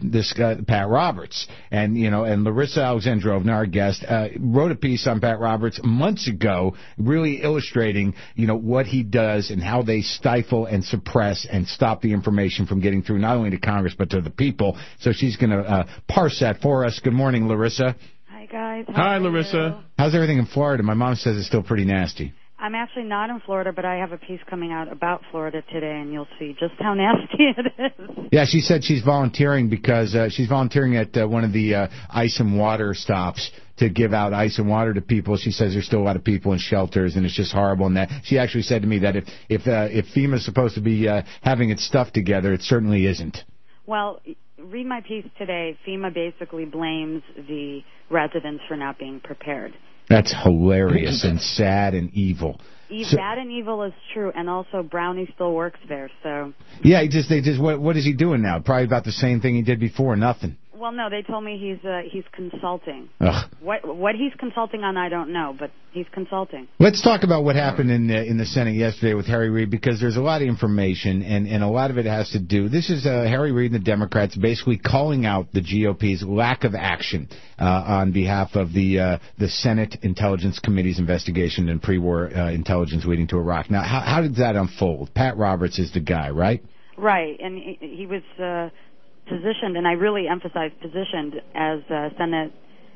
Pat Roberts. And, you know, and Larissa Alexandrovna, our guest, wrote a piece on Pat Roberts months ago, really illustrating, you know, what he does and how they stifle and suppress and stop the information from getting through not only to Congress but to the people. So she's going to parse that for us. Good morning, Larissa. Hi, guys. Hi, Larissa. How's everything in Florida? My mom says it's still pretty nasty. I'm actually not in Florida, but I have a piece coming out about Florida today, and you'll see just how nasty it is. Yeah, she said she's volunteering because she's volunteering at one of the ice and water stops to give out ice and water to people. She says there's still a lot of people in shelters, and it's just horrible. And that she actually said to me that if FEMA's supposed to be having its stuff together, it certainly isn't. Well, read my piece today. FEMA basically blames the residents for not being prepared. That's hilarious and sad and evil. Bad and evil is true, and also Brownie still works there. So yeah, what is he doing now? Probably about the same thing he did before, nothing. Well, no, they told me he's consulting. Ugh. What he's consulting on, I don't know, but he's consulting. Let's talk about what happened in the Senate yesterday with Harry Reid, because there's a lot of information, and a lot of it has to do. This is Harry Reid and the Democrats basically calling out the GOP's lack of action on behalf of the Senate Intelligence Committee's investigation and pre-war intelligence leading to Iraq. Now, how did that unfold? Pat Roberts is the guy, right? Right, and he was positioned, and I really emphasize positioned, as Senate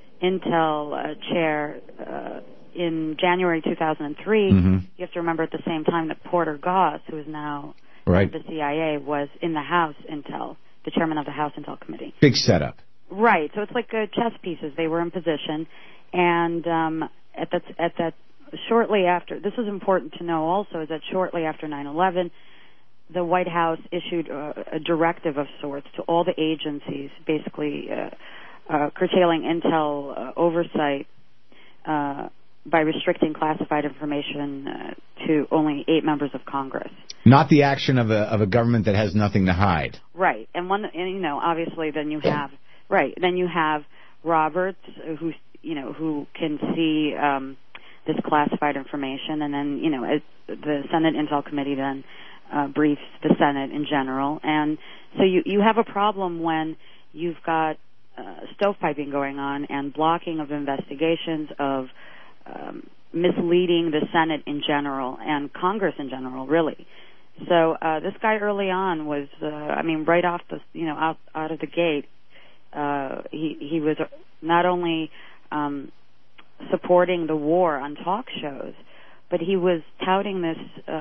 Intel chair in January 2003. Mm-hmm. You have to remember at the same time that Porter Goss, who is now right. head of the CIA, was in the House Intel, the chairman of the House Intel Committee. Big setup. Right, so it's like chess pieces. They were in position, and at that shortly after, this is important to know also, is that shortly after 9/11, the White House issued a directive of sorts to all the agencies, basically curtailing intel oversight by restricting classified information to only 8 members of Congress. Not the action of a government that has nothing to hide. Right, and obviously then you have Roberts, who can see this classified information, and then as the Senate Intel Committee then briefs the Senate in general. And so you have a problem when you've got stovepiping going on and blocking of investigations, of misleading the Senate in general and Congress in general, really. So this guy early on was, right off the, out of the gate, he was not only supporting the war on talk shows, but he was touting this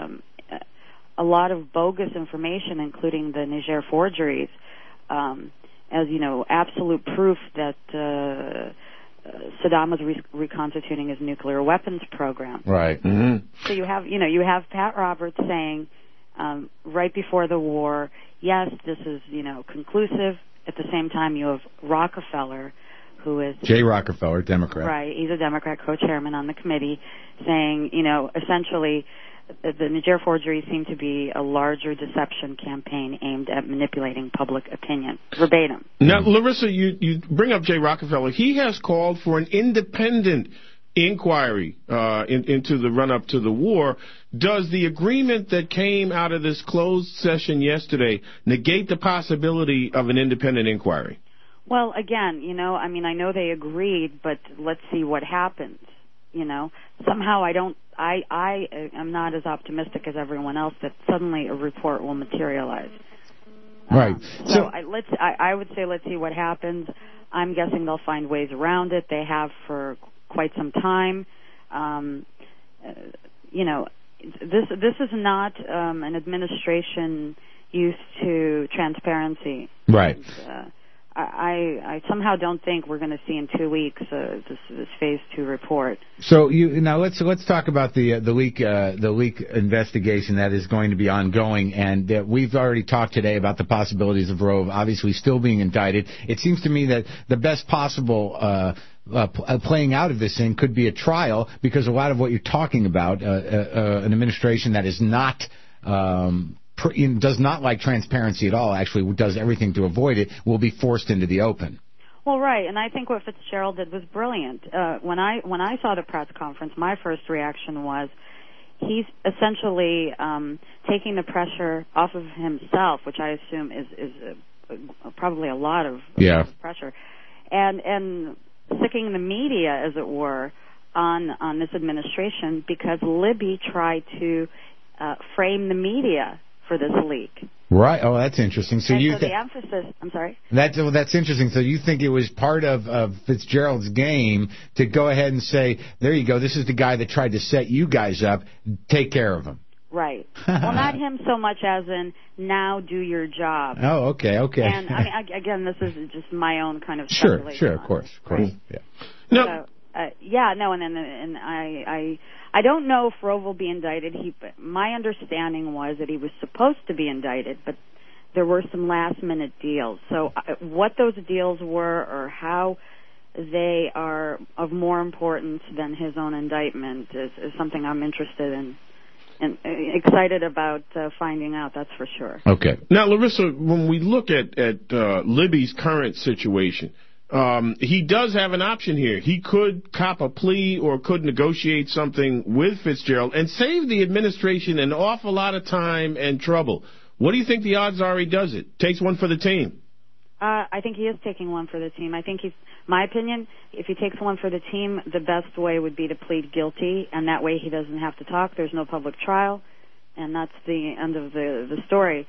a lot of bogus information, including the Niger forgeries, as absolute proof that Saddam was reconstituting his nuclear weapons program. Right. Mm-hmm. So you have Pat Roberts saying right before the war, yes, this is conclusive. At the same time, you have Rockefeller, who is Jay Rockefeller, Democrat. Right, he's a Democrat co-chairman on the committee, saying essentially the Niger forgeries seem to be a larger deception campaign aimed at manipulating public opinion. Verbatim. Now, Larissa, you bring up Jay Rockefeller. He has called for an independent inquiry into the run-up to the war. Does the agreement that came out of this closed session yesterday negate the possibility of an independent inquiry? Well, again, I know they agreed, but let's see what happens. Somehow I am not as optimistic as everyone else that suddenly a report will materialize. Right. I would say let's see what happens. I'm guessing they'll find ways around it. They have for quite some time. This is not an administration used to transparency. Right. I somehow don't think we're going to see in 2 weeks this Phase 2 report. So now let's talk about the leak investigation that is going to be ongoing, and we've already talked today about the possibilities of Rove obviously still being indicted. It seems to me that the best possible playing out of this thing could be a trial, because a lot of what you're talking about, an administration that is not does not like transparency at all, actually does everything to avoid it, will be forced into the open. Well, right, and I think what Fitzgerald did was brilliant. When I saw the press conference, my first reaction was he's essentially taking the pressure off of himself, which I assume is probably a lot of pressure, and sicking the media, as it were, on this administration, because Libby tried to frame the media for this leak. Right. Oh, that's interesting. So the emphasis. I'm sorry. That's interesting. So you think it was part of Fitzgerald's game to go ahead and say, there you go, this is the guy that tried to set you guys up. Take care of him. Right. Well, not him so much as in, now do your job. Oh, okay. And again, this is just my own kind of speculation. Sure, of course. Yeah. No. And I don't know if Rove will be indicted. My understanding was that he was supposed to be indicted, but there were some last-minute deals. So what those deals were, or how they are of more importance than his own indictment, is something I'm interested in and excited about finding out. That's for sure. Okay. Now, Larissa, when we look at Libby's current situation, he does have an option here. He could cop a plea or could negotiate something with Fitzgerald and save the administration an awful lot of time and trouble. What do you think the odds are he does it? Takes one for the team? I think he is taking one for the team. I think my opinion, if he takes one for the team, the best way would be to plead guilty, and that way he doesn't have to talk. There's no public trial, and that's the end of the story.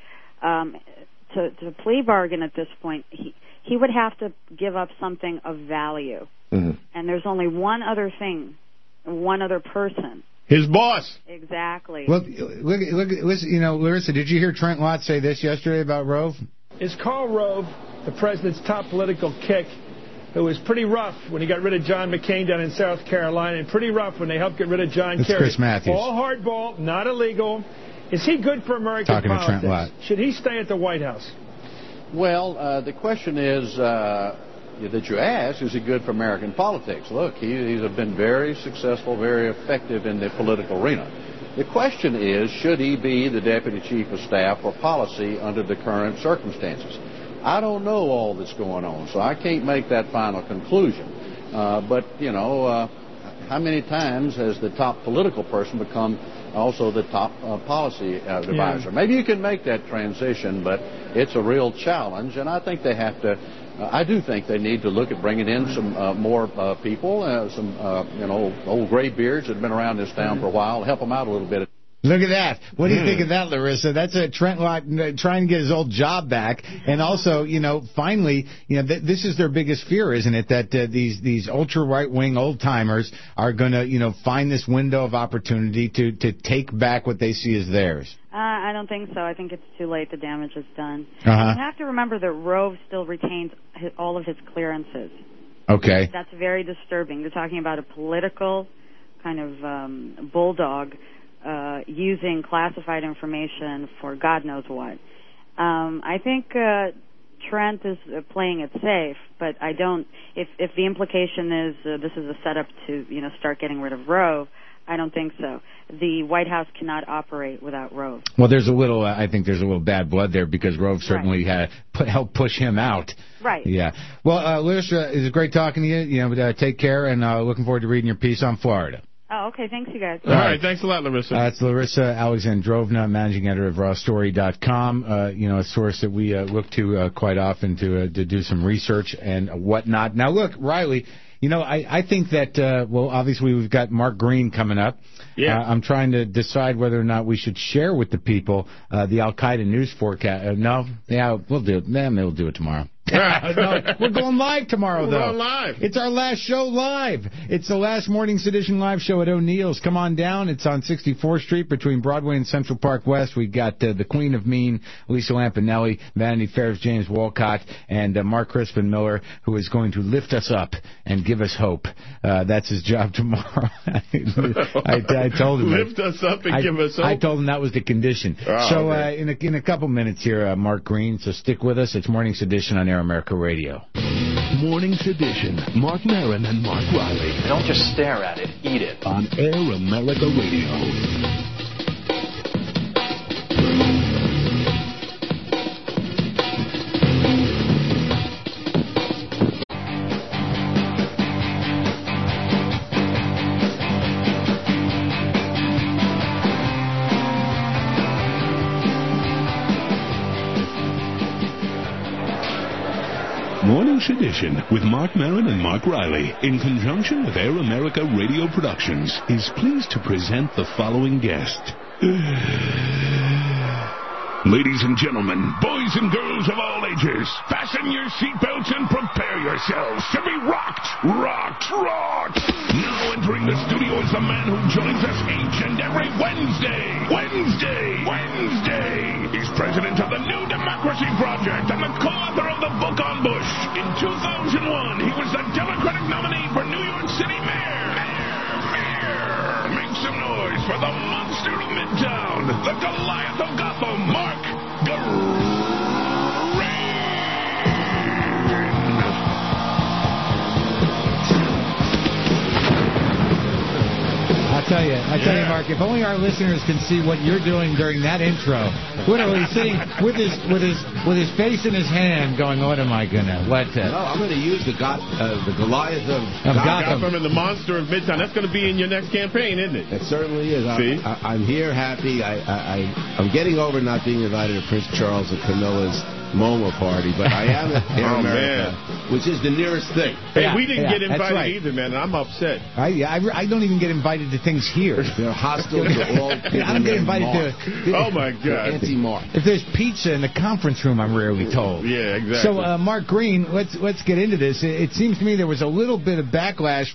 To plea bargain at this point, he would have to give up something of value. Mm-hmm. And there's only one other thing, one other person. His boss. Exactly. Well, listen, Larissa, did you hear Trent Lott say this yesterday about Rove? Is Karl Rove the president's top political kick, who was pretty rough when he got rid of John McCain down in South Carolina, and pretty rough when they helped get rid of John Kerry? Chris Matthews. All hardball, not illegal. Is he good for American politics? To Trent Lott. Should he stay at the White House? Well, the question is that you ask, is he good for American politics? Look, he's been very successful, very effective in the political arena. The question is, should he be the Deputy Chief of Staff for policy under the current circumstances? I don't know all that's going on, so I can't make that final conclusion. But, how many times has the top political person become also the top policy advisor? Maybe you can make that transition, but it's a real challenge, and I think they have to. I do think they need to look at bringing in some more people, some old gray beards that have been around this town for a while, help them out a little bit. Look at that. What do you think of that, Larissa? That's a Trent Lott trying to get his old job back. And also, finally, this is their biggest fear, isn't it? That these ultra right-wing old-timers are going to, find this window of opportunity to take back what they see as theirs. I don't think so. I think it's too late. The damage is done. Uh-huh. You have to remember that Rove still retains all of his clearances. Okay. That's very disturbing. They're talking about a political kind of bulldog using classified information for God knows what. I think Trent is playing it safe, but I don't. If the implication is this is a setup to start getting rid of Rove, I don't think so. The White House cannot operate without Rove. Well, there's a little. I think there's a little bad blood there because Rove certainly helped push him out. Right. Yeah. Well, Larissa, it was great talking to you. Take care, and looking forward to reading your piece on Florida. Oh, okay. Thanks, you guys. All right. Thanks a lot, Larissa. That's Larissa Alexandrovna, managing editor of RawStory.com. A source that we look to quite often to do some research and whatnot. Now, look, Riley. I think that, obviously we've got Mark Green coming up. Yeah. I'm trying to decide whether or not we should share with the people the Al-Qaeda news forecast. No? Yeah, we'll do it. We'll do it tomorrow. No, we're going live tomorrow, though. We're going live. It's our last show live. It's the last Morning's Edition live show at O'Neill's. Come on down. It's on 64th Street between Broadway and Central Park West. We got the Queen of Mean, Lisa Lampanelli, Vanity Fair's James Wolcott, and Mark Crispin Miller, who is going to lift us up and give us hope. That's his job tomorrow. I told him. Lift us up and give us hope. I told him that was the condition. Oh, okay. In a couple minutes here, Mark Green, so stick with us. It's Morning's Edition on Air America Radio. Morning's Edition. Mark Maron and Mark Riley. Don't just stare at it, eat it. On Air America Radio. Morning's Edition with Mark Maron and Mark Riley, in conjunction with Air America Radio Productions, is pleased to present the following guest. Ladies and gentlemen, boys and girls of all ages, fasten your seatbelts and prepare yourselves to be rocked. Now entering the studio is the man who joins us each and every Wednesday. He's president of the New Democracy Project and the co-author of the book on Bush. In 2001, he was the Democratic nominee for New York City mayor. Make some noise for the monster of Midtown, the Goliath of Gotham, Mark Green. I tell you, Mark, if only our listeners can see what you're doing during that intro. Literally sitting with his face in his hand going, what am I going to, what? No, I'm going to use the Goliath of Gotham. And the monster of Midtown. That's going to be in your next campaign, isn't it? It certainly is. See? I'm here happy. I'm getting over not being invited to Prince Charles and Camilla's MoMA party, but I am at Air America, which is the nearest thing. Hey, we didn't get invited either, man, and I'm upset. I don't even get invited to things here. They're hostile to all people. I don't get invited to... Oh, my God. Anti-Mark. If there's pizza in the conference room, I'm rarely told. Yeah, exactly. So, Mark Green, let's get into this. It seems to me there was a little bit of backlash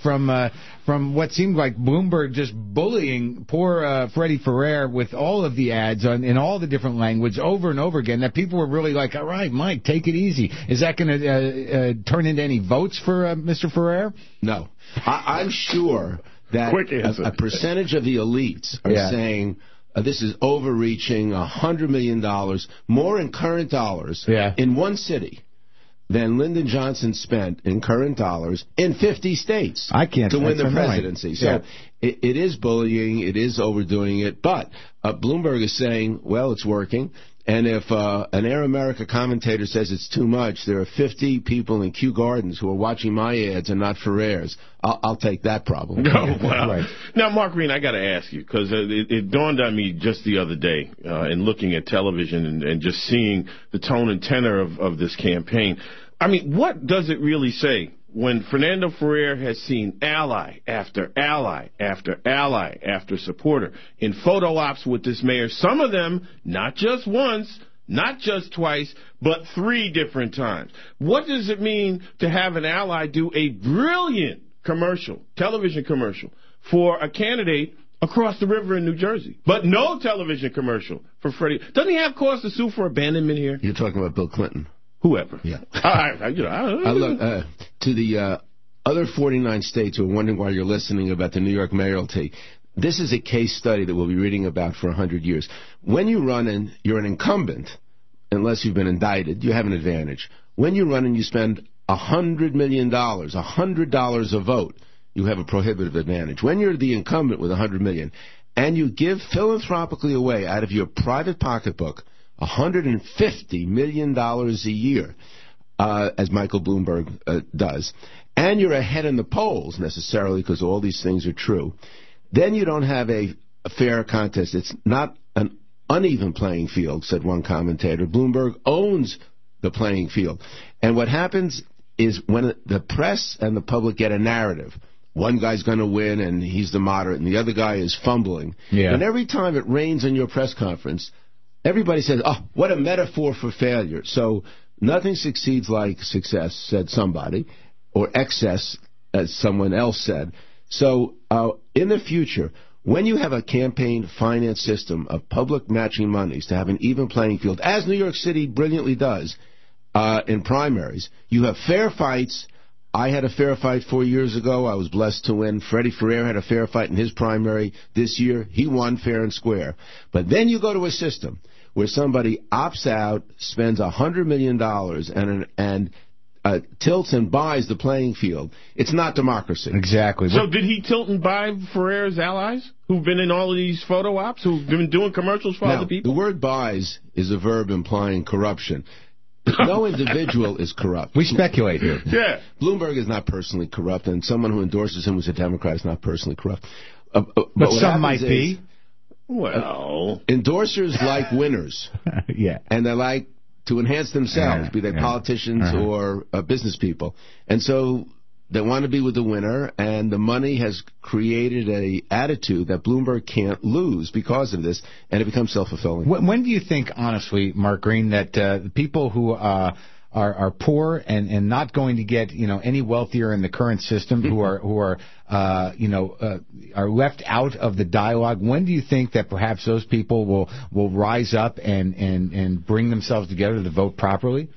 from what seemed like Bloomberg just bullying poor Freddie Ferrer with all of the ads in all the different language over and over again, that people were really like, all right, Mike, take it easy. Is that going to turn into any votes for Mr. Ferrer? No. I'm sure that a percentage of the elites are saying this is overreaching, $100 million, more in current dollars in one city than Lyndon Johnson spent in current dollars in 50 states to win the presidency. So it is bullying, it is overdoing it, but Bloomberg is saying, well, it's working. And if an Air America commentator says it's too much, there are 50 people in Kew Gardens who are watching my ads and not Ferrer's. I'll take that problem. Oh, wow. Right. Now, Mark Green, I got to ask you, because it dawned on me just the other day in looking at television and just seeing the tone and tenor of this campaign. I mean, what does it really say when Fernando Ferrer has seen ally after ally after ally after supporter in photo ops with this mayor, some of them not just once, not just twice, but 3 different times? What does it mean to have an ally do a brilliant television commercial for a candidate across the river in New Jersey, but no television commercial for Freddie? Doesn't he have cause to sue for abandonment here? You're talking about Bill Clinton. Whoever. Yeah. Look, to the other 49 states who are wondering why you're listening about the New York mayoralty, this is a case study that we'll be reading about for 100 years. When you run and you're an incumbent, unless you've been indicted, you have an advantage. When you run and you spend $100 million, $100 a vote, you have a prohibitive advantage. When you're the incumbent with $100 million, and you give philanthropically away out of your private pocketbook $150 million a year, as Michael Bloomberg does, and you're ahead in the polls necessarily because all these things are true, then you don't have a fair contest. It's not an uneven playing field, said one commentator. Bloomberg owns the playing field. And what happens is when the press and the public get a narrative, one guy's going to win and he's the moderate and the other guy is fumbling. Yeah. And every time it rains on your press conference, everybody says, oh, what a metaphor for failure. So nothing succeeds like success, said somebody, or excess, as someone else said. So in the future, when you have a campaign finance system of public matching monies to have an even playing field, as New York City brilliantly does in primaries, you have fair fights. I had a fair fight 4 years ago. I was blessed to win. Freddie Ferrer had a fair fight in his primary this year. He won fair and square. But then you go to a system where somebody opts out, spends $100 million, and tilts and buys the playing field. It's not democracy. Exactly. So did he tilt and buy Ferrer's allies, who've been in all of these photo ops, who've been doing commercials for other people? The word buys is a verb implying corruption. No individual is corrupt. We speculate here. Yeah. Bloomberg is not personally corrupt, and someone who endorses him who's a Democrat is not personally corrupt. But some might be. Well, endorsers like winners. Yeah. And they like to enhance themselves, be they politicians or business people. And so they want to be with the winner, and the money has created a attitude that Bloomberg can't lose because of this, and it becomes self-fulfilling. When do you think, honestly, Mark Green, that the people who are poor and not going to get any wealthier in the current system, who are left out of the dialogue, when do you think that perhaps those people will rise up and bring themselves together to vote properly?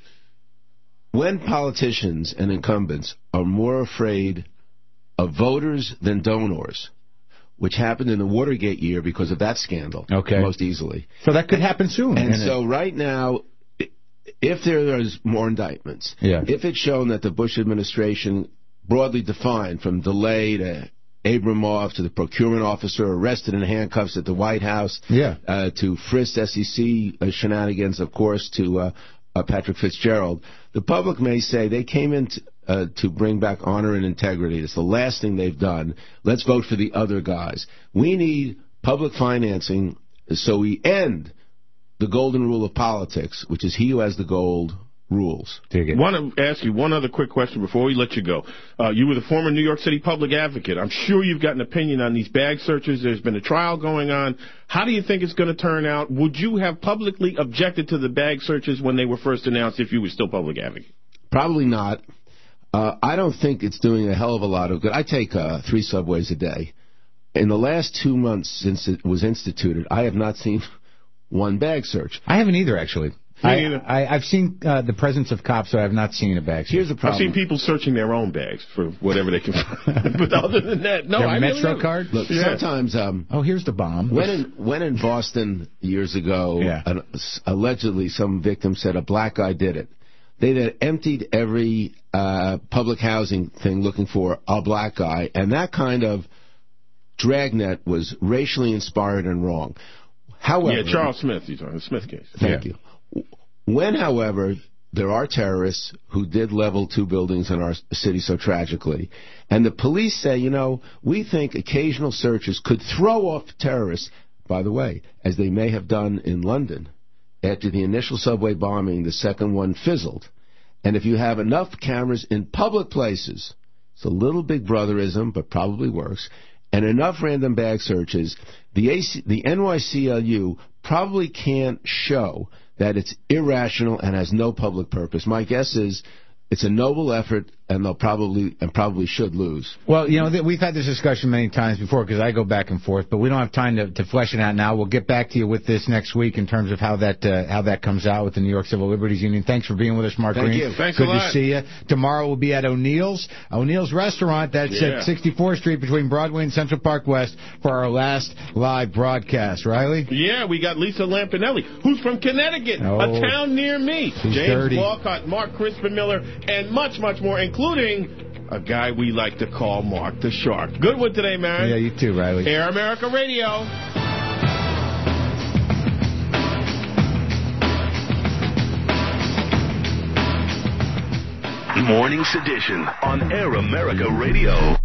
When politicians and incumbents are more afraid of voters than donors, which happened in the Watergate year because of that scandal, most easily. So that could happen soon. And so right now, if there's more indictments, if it's shown that the Bush administration, broadly defined from DeLay to Abramoff to the procurement officer arrested in handcuffs at the White House, to Frist SEC shenanigans, of course, to Patrick Fitzgerald, the public may say they came in to bring back honor and integrity. It's the last thing they've done. Let's vote for the other guys. We need public financing so we end the golden rule of politics, which is he who has the gold rules. I want to ask you one other quick question before we let you go. You were the former New York City public advocate. I'm sure you've got an opinion on these bag searches. There's been a trial going on. How do you think it's going to turn out? Would you have publicly objected to the bag searches when they were first announced if you were still public advocate? Probably not. I don't think it's doing a hell of a lot of good. I take 3 subways a day. In the last 2 months since it was instituted, I have not seen one bag search. I haven't either, actually. I've seen the presence of cops, so I have not seen a bag search. Here's the problem. I've seen people searching their own bags for whatever they can find. But other than that, no. Their Metro card? Look, sometimes... here's the bomb. When in Boston years ago, allegedly some victim said a black guy did it. They then emptied every public housing thing looking for a black guy, and that kind of dragnet was racially inspired and wrong. However, Charles Smith, you're talking the Smith case. Thank you. When, however, there are terrorists who did level 2 buildings in our city so tragically, and the police say, we think occasional searches could throw off terrorists, by the way, as they may have done in London. After the initial subway bombing, the second one fizzled. And if you have enough cameras in public places, it's a little Big Brotherism, but probably works, and enough random bag searches, the NYCLU probably can't show that it's irrational and has no public purpose. My guess is It's a noble effort, and they'll probably should lose. Well, we've had this discussion many times before because I go back and forth, but we don't have time to flesh it out now. We'll get back to you with this next week in terms of how that comes out with the New York Civil Liberties Union. Thanks for being with us, Mark Green. Thank you. Thanks Good a lot. to see you. Tomorrow we'll be at O'Neill's Restaurant. That's at 64th Street between Broadway and Central Park West for our last live broadcast. Riley? Yeah, we got Lisa Lampanelli, who's from Connecticut, a town near me. She's James dirty. Walcott, Mark Crispin Miller, and much, much more, including a guy we like to call Mark the Shark. Good one today, man. Yeah, you too, Riley. Air America Radio. Morning Sedition on Air America Radio.